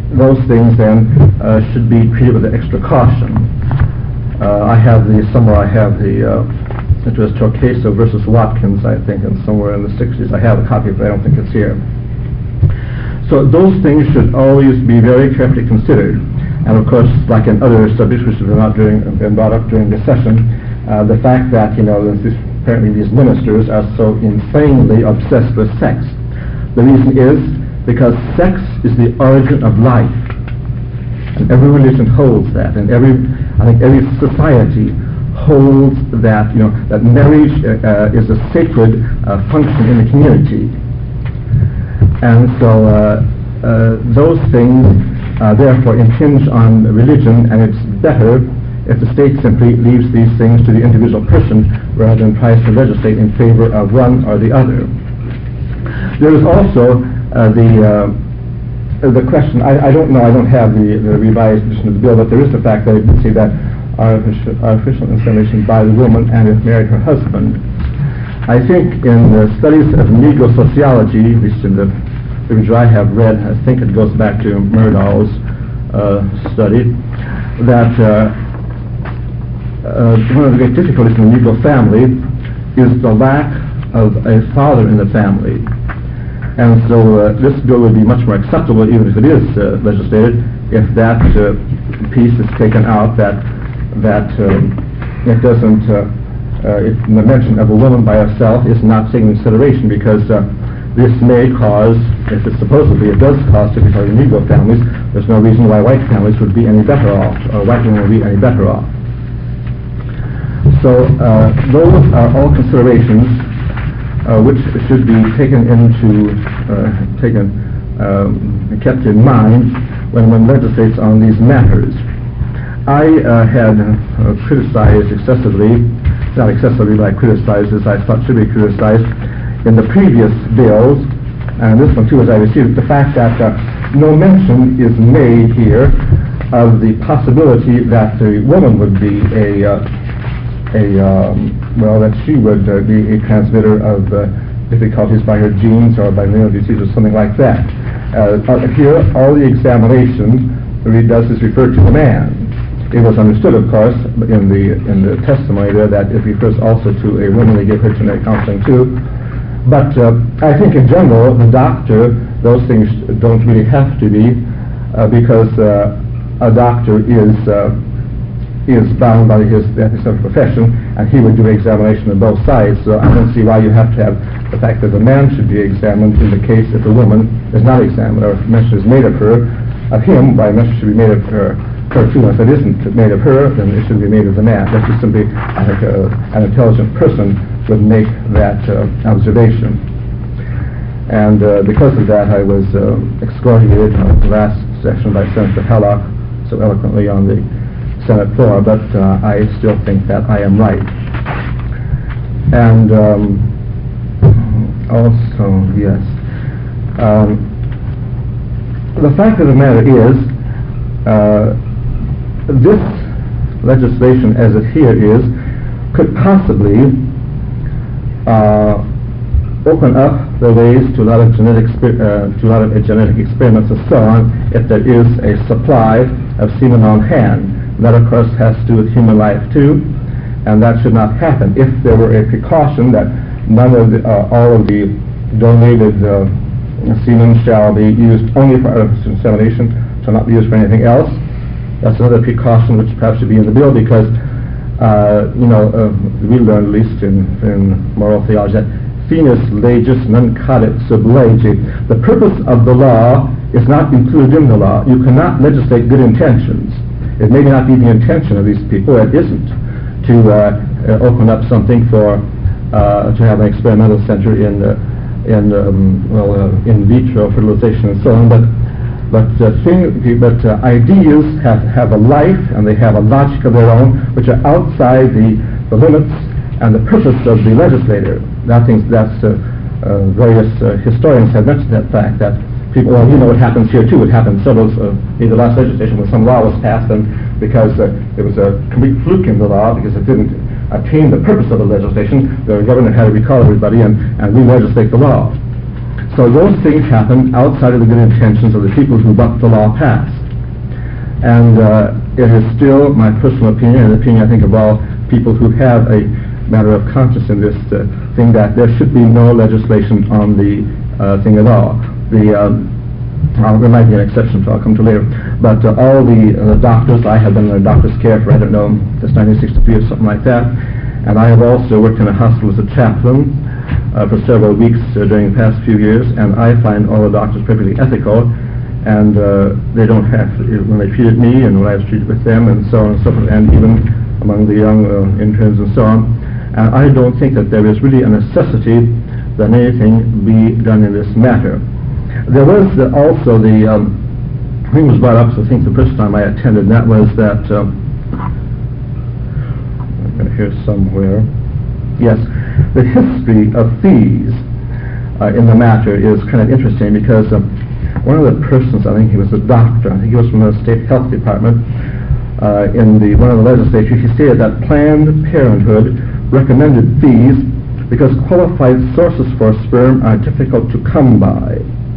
O: those things then uh, should be treated with extra caution. Uh, I have the, somewhere I have the, uh, it was Torqueso versus Watkins, I think, and somewhere in the sixties. I have a copy, but I don't think it's here. So those things should always be very carefully considered. And of course, like in other subjects which have been, out during, been brought up during this session, uh, the fact that, you know, this, apparently these ministers are so insanely obsessed with sex. The reason is because sex is the origin of life. And every religion holds that, and every, I think every society holds that, you know, that marriage uh, uh, is a sacred uh, function in the community. And so uh, uh, those things uh, therefore impinge on religion, and it's better if the state simply leaves these things to the individual person rather than tries to legislate in favor of one or the other. There is also uh, the uh, the question, I, I don't know, I don't have the, the revised edition of the bill, but there is the fact that I did see that artificial, artificial insemination by the woman and if married her husband. I think in the studies of Negro sociology, at least in the which I have read, I think it goes back to Murdahl's uh, study, that uh, uh, one of the great difficulties in the Negro family is the lack of a father in the family. And so uh, this bill would be much more acceptable, even if it is uh, legislated, if that uh, piece is taken out, that that um, it doesn't, uh, uh, if the mention of a woman by herself is not taken into consideration, because uh, this may cause, if it's supposedly it does cause typically Negro families, there's no reason why white families would be any better off, or white women would be any better off. So uh, those are all considerations uh, which should be taken into, uh, taken, um, kept in mind when one legislates on these matters. I uh, had uh, criticized excessively, not excessively, but I criticized as I thought should be criticized in the previous bills, and this one too as I received, the fact that uh, no mention is made here of the possibility that the woman would be a, uh, a um, well, that she would uh, be a transmitter of uh, difficulties by her genes or by male disease or something like that. Uh, here, all the examination really does is refer to the man. It was understood, of course, in the in the testimony there that it refers also to a woman. They give her genetic counseling too. But uh, I think in general, the doctor, those things don't really have to be, uh, because uh, a doctor is uh, is bound by his ethical profession, and he would do examination on both sides. So I don't see why you have to have the fact that the man should be examined in the case if the woman is not examined, or if mention is made of her, of him, why mention should be made of her. Her too. If it isn't made of her, then it should be made of the man. That's just simply, I think, uh, an intelligent person would make that uh, observation. And uh, because of that, I was uh, excoriated in the last session by Senator Hellock so eloquently on the Senate floor, but uh, I still think that I am right. And um, also, yes, um, the fact of the matter is, uh, this legislation as it here is could possibly uh, open up the ways to a lot of genetic uh, to a lot of genetic experiments and so on if there is a supply of semen on hand. That of course has to do with human life too, and that should not happen. If there were a precaution that none of the, uh, all of the donated uh, semen shall be used only for artificial insemination, shall not be used for anything else. That's another precaution which perhaps should be in the bill, because uh, you know uh, we learned, at least in, in moral theology, that finis legis non cadet sub lege. The purpose of the law is not included in the law. You cannot legislate good intentions. It may not be the intention of these people, it isn't, to uh, uh, open up something for uh, to have an experimental center in uh, in um, well uh, in vitro fertilization and so on, but. But, uh, thing, but uh, ideas have, have a life, and they have a logic of their own, which are outside the, the limits and the purpose of the legislator. I think that's, uh, uh, various uh, historians have mentioned that fact, that people, well, you know what happens here too. It happened several, uh, in the last legislation when some law was passed, and because uh, there was a complete fluke in the law, because it didn't attain the purpose of the legislation, the governor had to recall everybody and, and re-legislate the law. So those things happen outside of the good intentions of the people who want the law passed. And uh, it is still my personal opinion, and the opinion I think of all people who have a matter of conscience in this uh, thing, that there should be no legislation on the uh, thing at all. The um, uh, there might be an exception, so I'll come to later. But uh, all the uh, doctors, I have been in a doctor's care for, I don't know, since nineteen sixty-three or something like that. And I have also worked in a hospital as a chaplain uh, for several weeks uh, during the past few years, and I find all the doctors perfectly ethical, and uh, they don't have, when they treated me and when I was treated with them and so on and so forth, and even among the young uh, interns and so on. And I don't think that there is really a necessity that anything be done in this matter. There was uh, also the um, thing was brought up, so I think the first time I attended, and that was that, um, I'm going to hear somewhere, yes, the history of fees uh, in the matter is kind of interesting, because um, one of the persons, I think he was a doctor, I think he was from the state health department, uh, in the one of the legislatures, he stated that Planned Parenthood recommended fees because qualified sources for sperm are difficult to come by.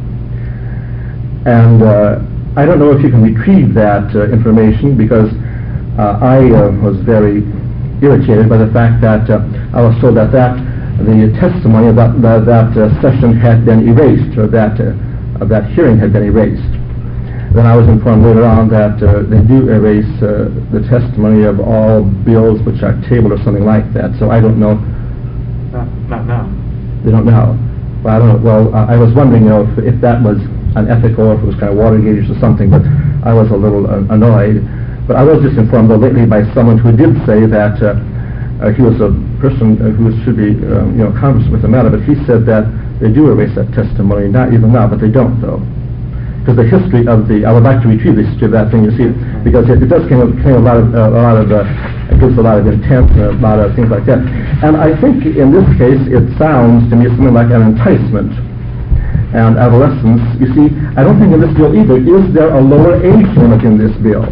O: And uh, I don't know if you can retrieve that uh, information, because uh, I uh, was very irritated by the fact that uh, I was told that, that the testimony of that, that, that uh, session had been erased, or that, uh, that hearing had been erased. Then I was informed later on that uh, they do erase uh, the testimony of all bills which are tabled or something like that, so I don't know.
C: Not, not now.
O: They don't know. Well, I don't know. Well, uh, I was wondering, you know, if, if that was unethical, or if it was kind of Watergate or something, but I was a little uh, annoyed. But I was just informed, though, lately by someone who did say that uh, uh, he was a person uh, who should be, um, you know, conversant with the matter, but he said that they do erase that testimony, not even now, but they don't, though. Because the history of the, I would like to retrieve the history of that thing, you see, because it, it does contain, contain a lot of, uh, a lot of, uh, it gives a lot of intent, and a lot of things like that. And I think in this case, it sounds to me something like an enticement. And adolescence, you see, I don't think in this bill either, is there a lower age limit in this bill?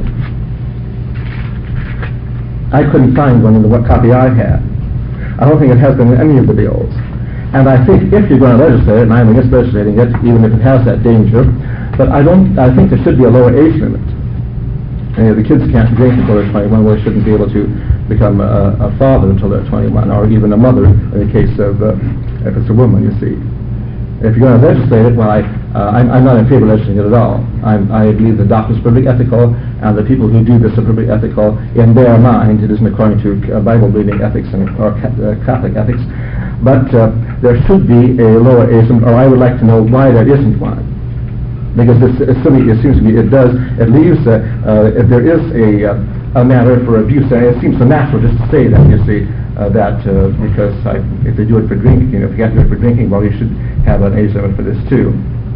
O: I couldn't find one in the what copy I had. I don't think it has been in any of the bills. And I think if you're going to legislate it, and I'm against legislating it, even if it has that danger, but I don't, I think there should be a lower age limit. And the kids can't drink until they're twenty-one, well, they shouldn't be able to become a, a father until they're twenty-one, or even a mother in the case of, uh, if it's a woman, you see. If you're going to legislate it, well, I, uh, I'm, I'm not in favor of legislating it at all. I'm, I believe the doctors are perfectly ethical, and the people who do this are perfectly ethical in their mind. It isn't according to uh, Bible-believing ethics and, or ca uh, Catholic ethics. But uh, there should be a lower age limit, or I would like to know why there isn't one. Because this, it, it seems to me it does, it leaves, uh, uh, if there is a, uh, a matter for abuse, and it seems so natural just to say that, you see, uh, that uh, because I, if they do it for drinking, you know, if you can't do it for drinking, well, you should have an age limit for this too.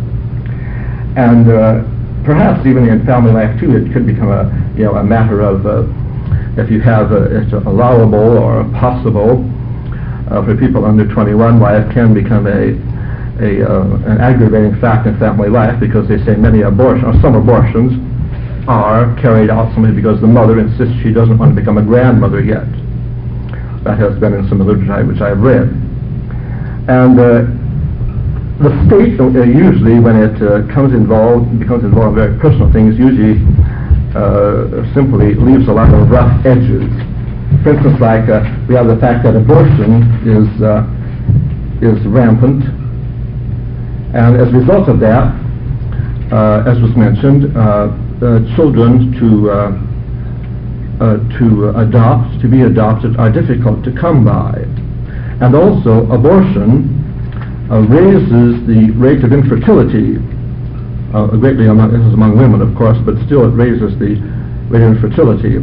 O: And uh, perhaps even in family life too, it could become a, you know, a matter of, uh, if you have a, it's allowable or possible uh, for people under twenty-one, why it can become a A, uh, an aggravating fact in family life, because they say many abortions, or some abortions, are carried out simply because the mother insists she doesn't want to become a grandmother yet. That has been in some of the literature which I've read. And uh, the state, uh, usually when it uh, comes involved, becomes involved in very personal things, usually uh, simply leaves a lot of rough edges. For instance, like uh, we have the fact that abortion is, uh, is rampant. And as a result of that, uh, as was mentioned, uh, uh, children to uh, uh, to adopt, to be adopted, are difficult to come by. And also, abortion uh, raises the rate of infertility uh, greatly. Among, this is among women, of course, but still it raises the rate of infertility.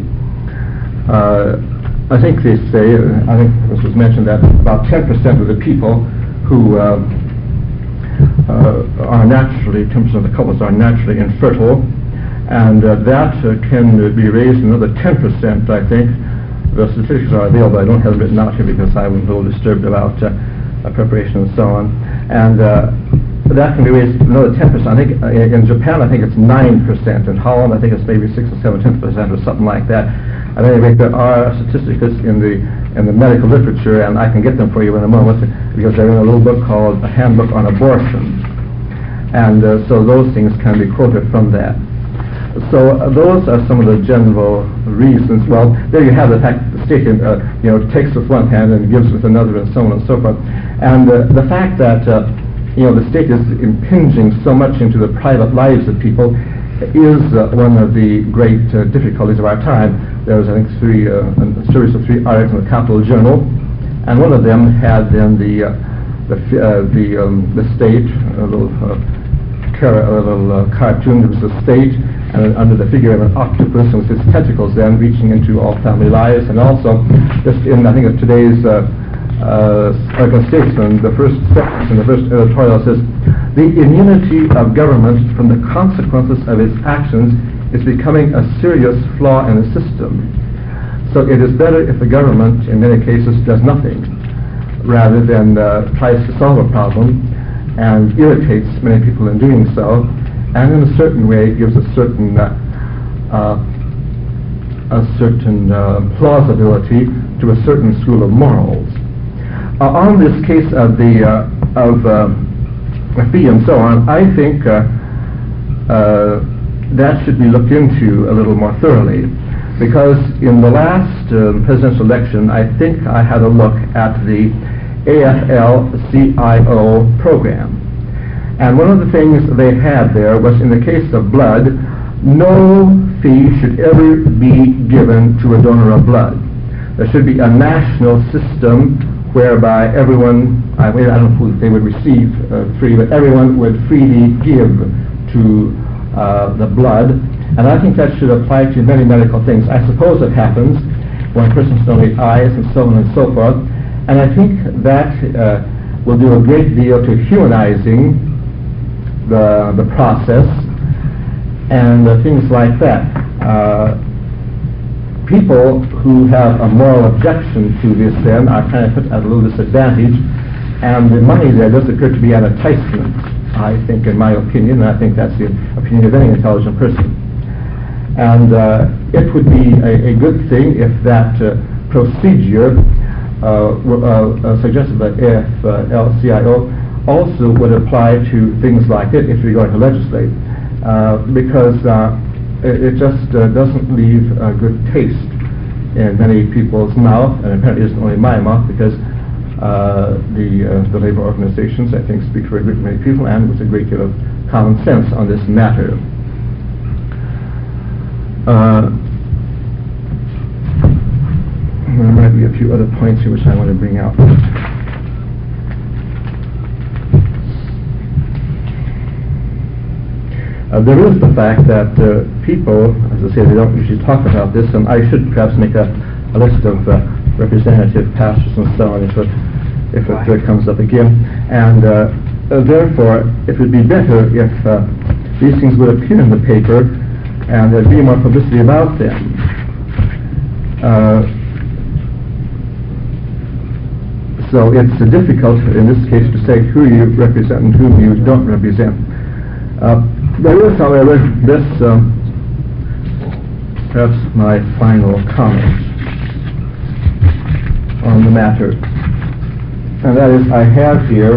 O: Uh, I think they say, uh, I think this was mentioned, that about ten percent of the people who uh, Uh, are naturally, ten percent of the couples are naturally infertile, and uh, that uh, can uh, be raised another ten percent, I think. The statistics are available. I don't have it written out here because I was a little disturbed about uh, uh, preparation and so on. And uh, that can be raised another ten percent. I think uh, in Japan, I think it's nine percent. In Holland, I think it's maybe six or seven tenths percent or something like that. At any rate, there are statistics in the in the medical literature, and I can get them for you in a moment, because they're in a little book called A Handbook on Abortion. And uh, so those things can be quoted from that. So uh, those are some of the general reasons. Well, there you have the fact that the state uh, you know, takes with one hand and gives with another, and so on and so forth. And uh, the fact that uh, you know, the state is impinging so much into the private lives of people is uh, one of the great uh, difficulties of our time. There was, I think, three, uh, a series of three articles in the Capital Journal, and one of them had then the uh, the uh, the, um, the state, a little, uh, car- a little uh, cartoon. There was the state, and under the figure of an octopus, and with its tentacles then reaching into all family lives, and also just in, I think, of today's uh, uh, American Statesman, the first sentence in the first editorial says, "The immunity of government from the consequences of its actions is becoming a serious flaw in the system. So it is better if the government, in many cases, does nothing, rather than uh, tries to solve a problem and irritates many people in doing so, and in a certain way gives a certain uh, uh, a certain uh, plausibility to a certain school of morals." Uh, on this case of the uh, of uh, fee and so on, I think uh, uh, that should be looked into a little more thoroughly, because in the last uh, presidential election, I think I had a look at the A F L C I O program, and one of the things they had there was, in the case of blood, no fee should ever be given to a donor of blood. There should be a national system whereby everyone, I, I don't know who they would receive uh, free, but everyone would freely give to uh, the blood. And I think that should apply to many medical things. I suppose it happens when persons donate eyes and so on and so forth. And I think that uh, will do a great deal to humanizing the, the process and uh, things like that. Uh, people who have a moral objection to this then are kind of put at a little disadvantage, and the money there does appear to be an enticement, I think, in my opinion, and I think that's the opinion of any intelligent person. And uh, it would be a, a good thing if that uh, procedure uh, were, uh, uh, suggested by A F L C I O also would apply to things like it if you're going to legislate, uh, because uh, it, it just uh, doesn't leave a good taste in many people's mouth, and apparently isn't only my mouth, because uh, the uh, the labor organizations, I think, speak for a great many people and with a great deal of common sense on this matter. Uh, there might be a few other points here which I want to bring out. Uh, there is the fact that uh, people, as I say, they don't usually talk about this, and I should perhaps make a, a list of uh, representative pastors and so on if it, if it uh, comes up again. And uh, uh, therefore, it would be better if uh, these things would appear in the paper and there'd be more publicity about them. Uh, so it's uh, difficult in this case to say who you represent and whom you don't represent. Uh, there is, however, this, um, perhaps my final comment on the matter, and that is I have here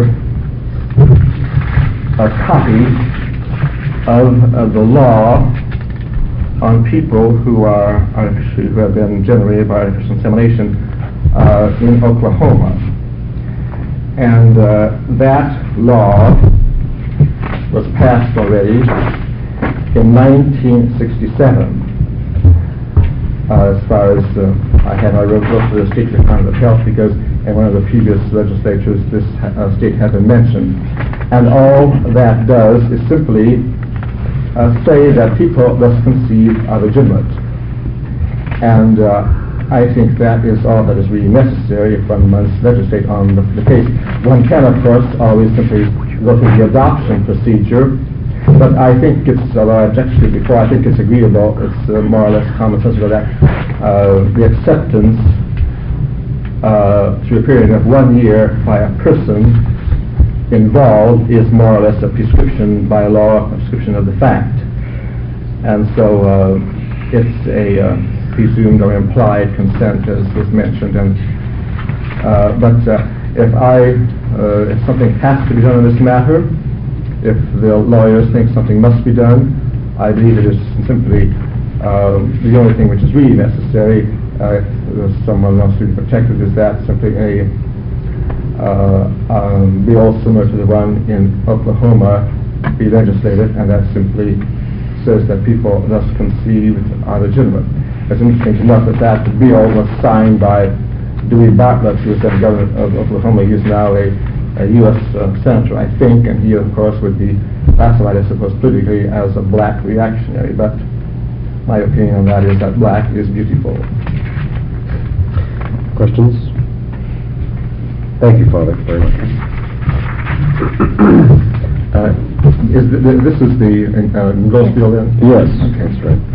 O: a copy of, of the law on people who are artificially, who have been generated by artificial insemination uh, in Oklahoma. And uh, that law was passed already in nineteen sixty-seven. Uh, as far as uh, I had, I wrote to the State Department of Health because in one of the previous legislatures this uh, state had been mentioned. And all that does is simply Uh, say that people thus conceived are legitimate. And uh, I think that is all that is really necessary if one must legislate on the, the case. One can, of course, always simply go through the adoption procedure, but I think it's, although I objected to it before, I think it's agreeable, it's uh, more or less commonsensical that uh, the acceptance uh, through a period of one year by a person involved is more or less a prescription by law, a prescription of the fact. And so uh, it's a uh, presumed or implied consent, as was mentioned. And uh, but uh, if I, uh, if something has to be done on this matter, if the lawyers think something must be done, I believe it is simply um, the only thing which is really necessary, uh, if someone wants to be protected, is that simply a uh, um, bill similar to the one in Oklahoma be legislated, and that simply says that people thus conceived are legitimate. It's interesting to note that that bill was signed by Dewey Bartlett, who is the governor of Oklahoma. He is now a, a U S Uh, senator, I think, and he, of course, would be classified, I suppose, politically as a black reactionary. But my opinion on that is that black is beautiful.
B: Questions? Thank you, Father, very much.
O: uh, is the, the, this is the uh, engrossed bill then?
B: Yes,
O: okay.
B: That's right.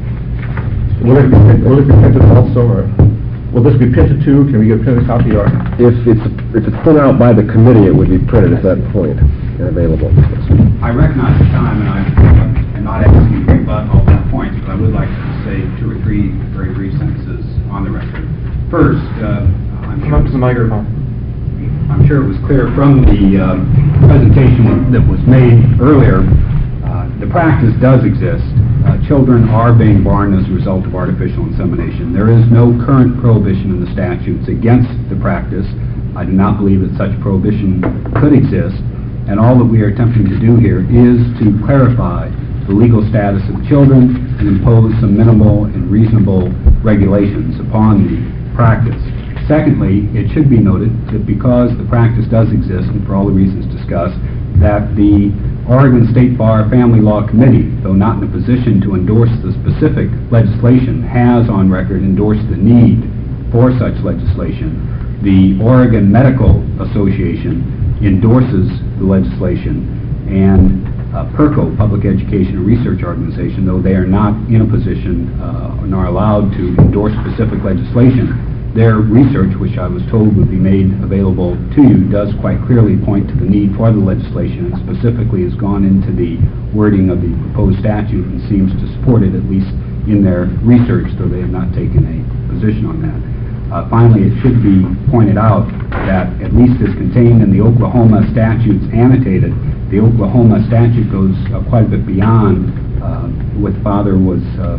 O: Will it, be, will it be printed also, or will this be printed too? Can we get a printed copy, or?
B: If it's, if it's put out by the committee, it would be printed at that point and available.
K: I recognize the time, and I am not asking you to rebut all my points, but I would like to say two or three very brief sentences on the record. First, uh, I'm
C: Come up to the microphone.
K: I'm sure it was clear from the uh, presentation that was made earlier, uh, the practice does exist. Uh, children are being born as a result of artificial insemination. There is no current prohibition in the statutes against the practice. I do not believe that such prohibition could exist, and all that we are attempting to do here is to clarify the legal status of children and impose some minimal and reasonable regulations upon the practice. Secondly, it should be noted that because the practice does exist, and for all the reasons discussed, that the Oregon State Bar Family Law Committee, though not in a position to endorse the specific legislation, has on record endorsed the need for such legislation. The Oregon Medical Association endorses the legislation, and uh, PERCO, Public Education and Research Organization, though they are not in a position uh, nor allowed to endorse specific legislation, their research, which I was told would be made available to you, does quite clearly point to the need for the legislation, and specifically has gone into the wording of the proposed statute and seems to support it, at least in their research, though they have not taken a position on that. Uh, finally, it should be pointed out that, at least as contained in the Oklahoma statutes annotated, the Oklahoma statute goes uh, quite a bit beyond uh, what Father was uh,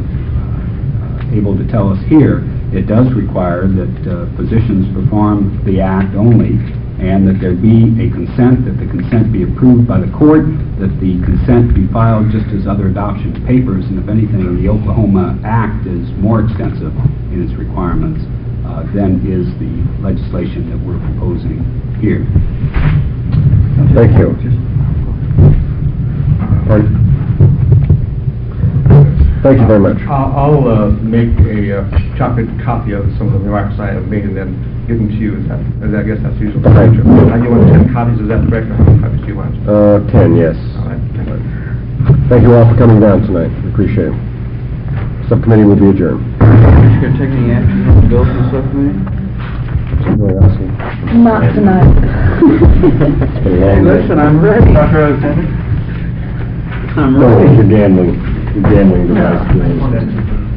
K: uh, able to tell us here. It does require that uh, physicians perform the act only, and that there be a consent, that the consent be approved by the court, that the consent be filed just as other adoption papers, and if anything, the Oklahoma Act is more extensive in its requirements uh, than is the legislation that we're proposing here.
B: Thank you. Pardon? Thank you very much.
O: I'll, I'll uh, make a uh, chocolate copy of some of the remarks I have made and then give them to you. Is that, is that, I guess that's usual procedure. Now you want ten copies, is that correct? Or how many copies do you want?
B: Uh, ten, yes.
O: All right.
B: Thank you all for coming down tonight. We appreciate it. Subcommittee will be adjourned.
N: You going to take any action on the bill from the subcommittee?
B: Somebody asking?
F: Not tonight.
B: It's been a long day.
N: Listen, I'm ready. Doctor Alexander? I'm
B: No,
N: ready.
B: you're gambling. You're gambling device.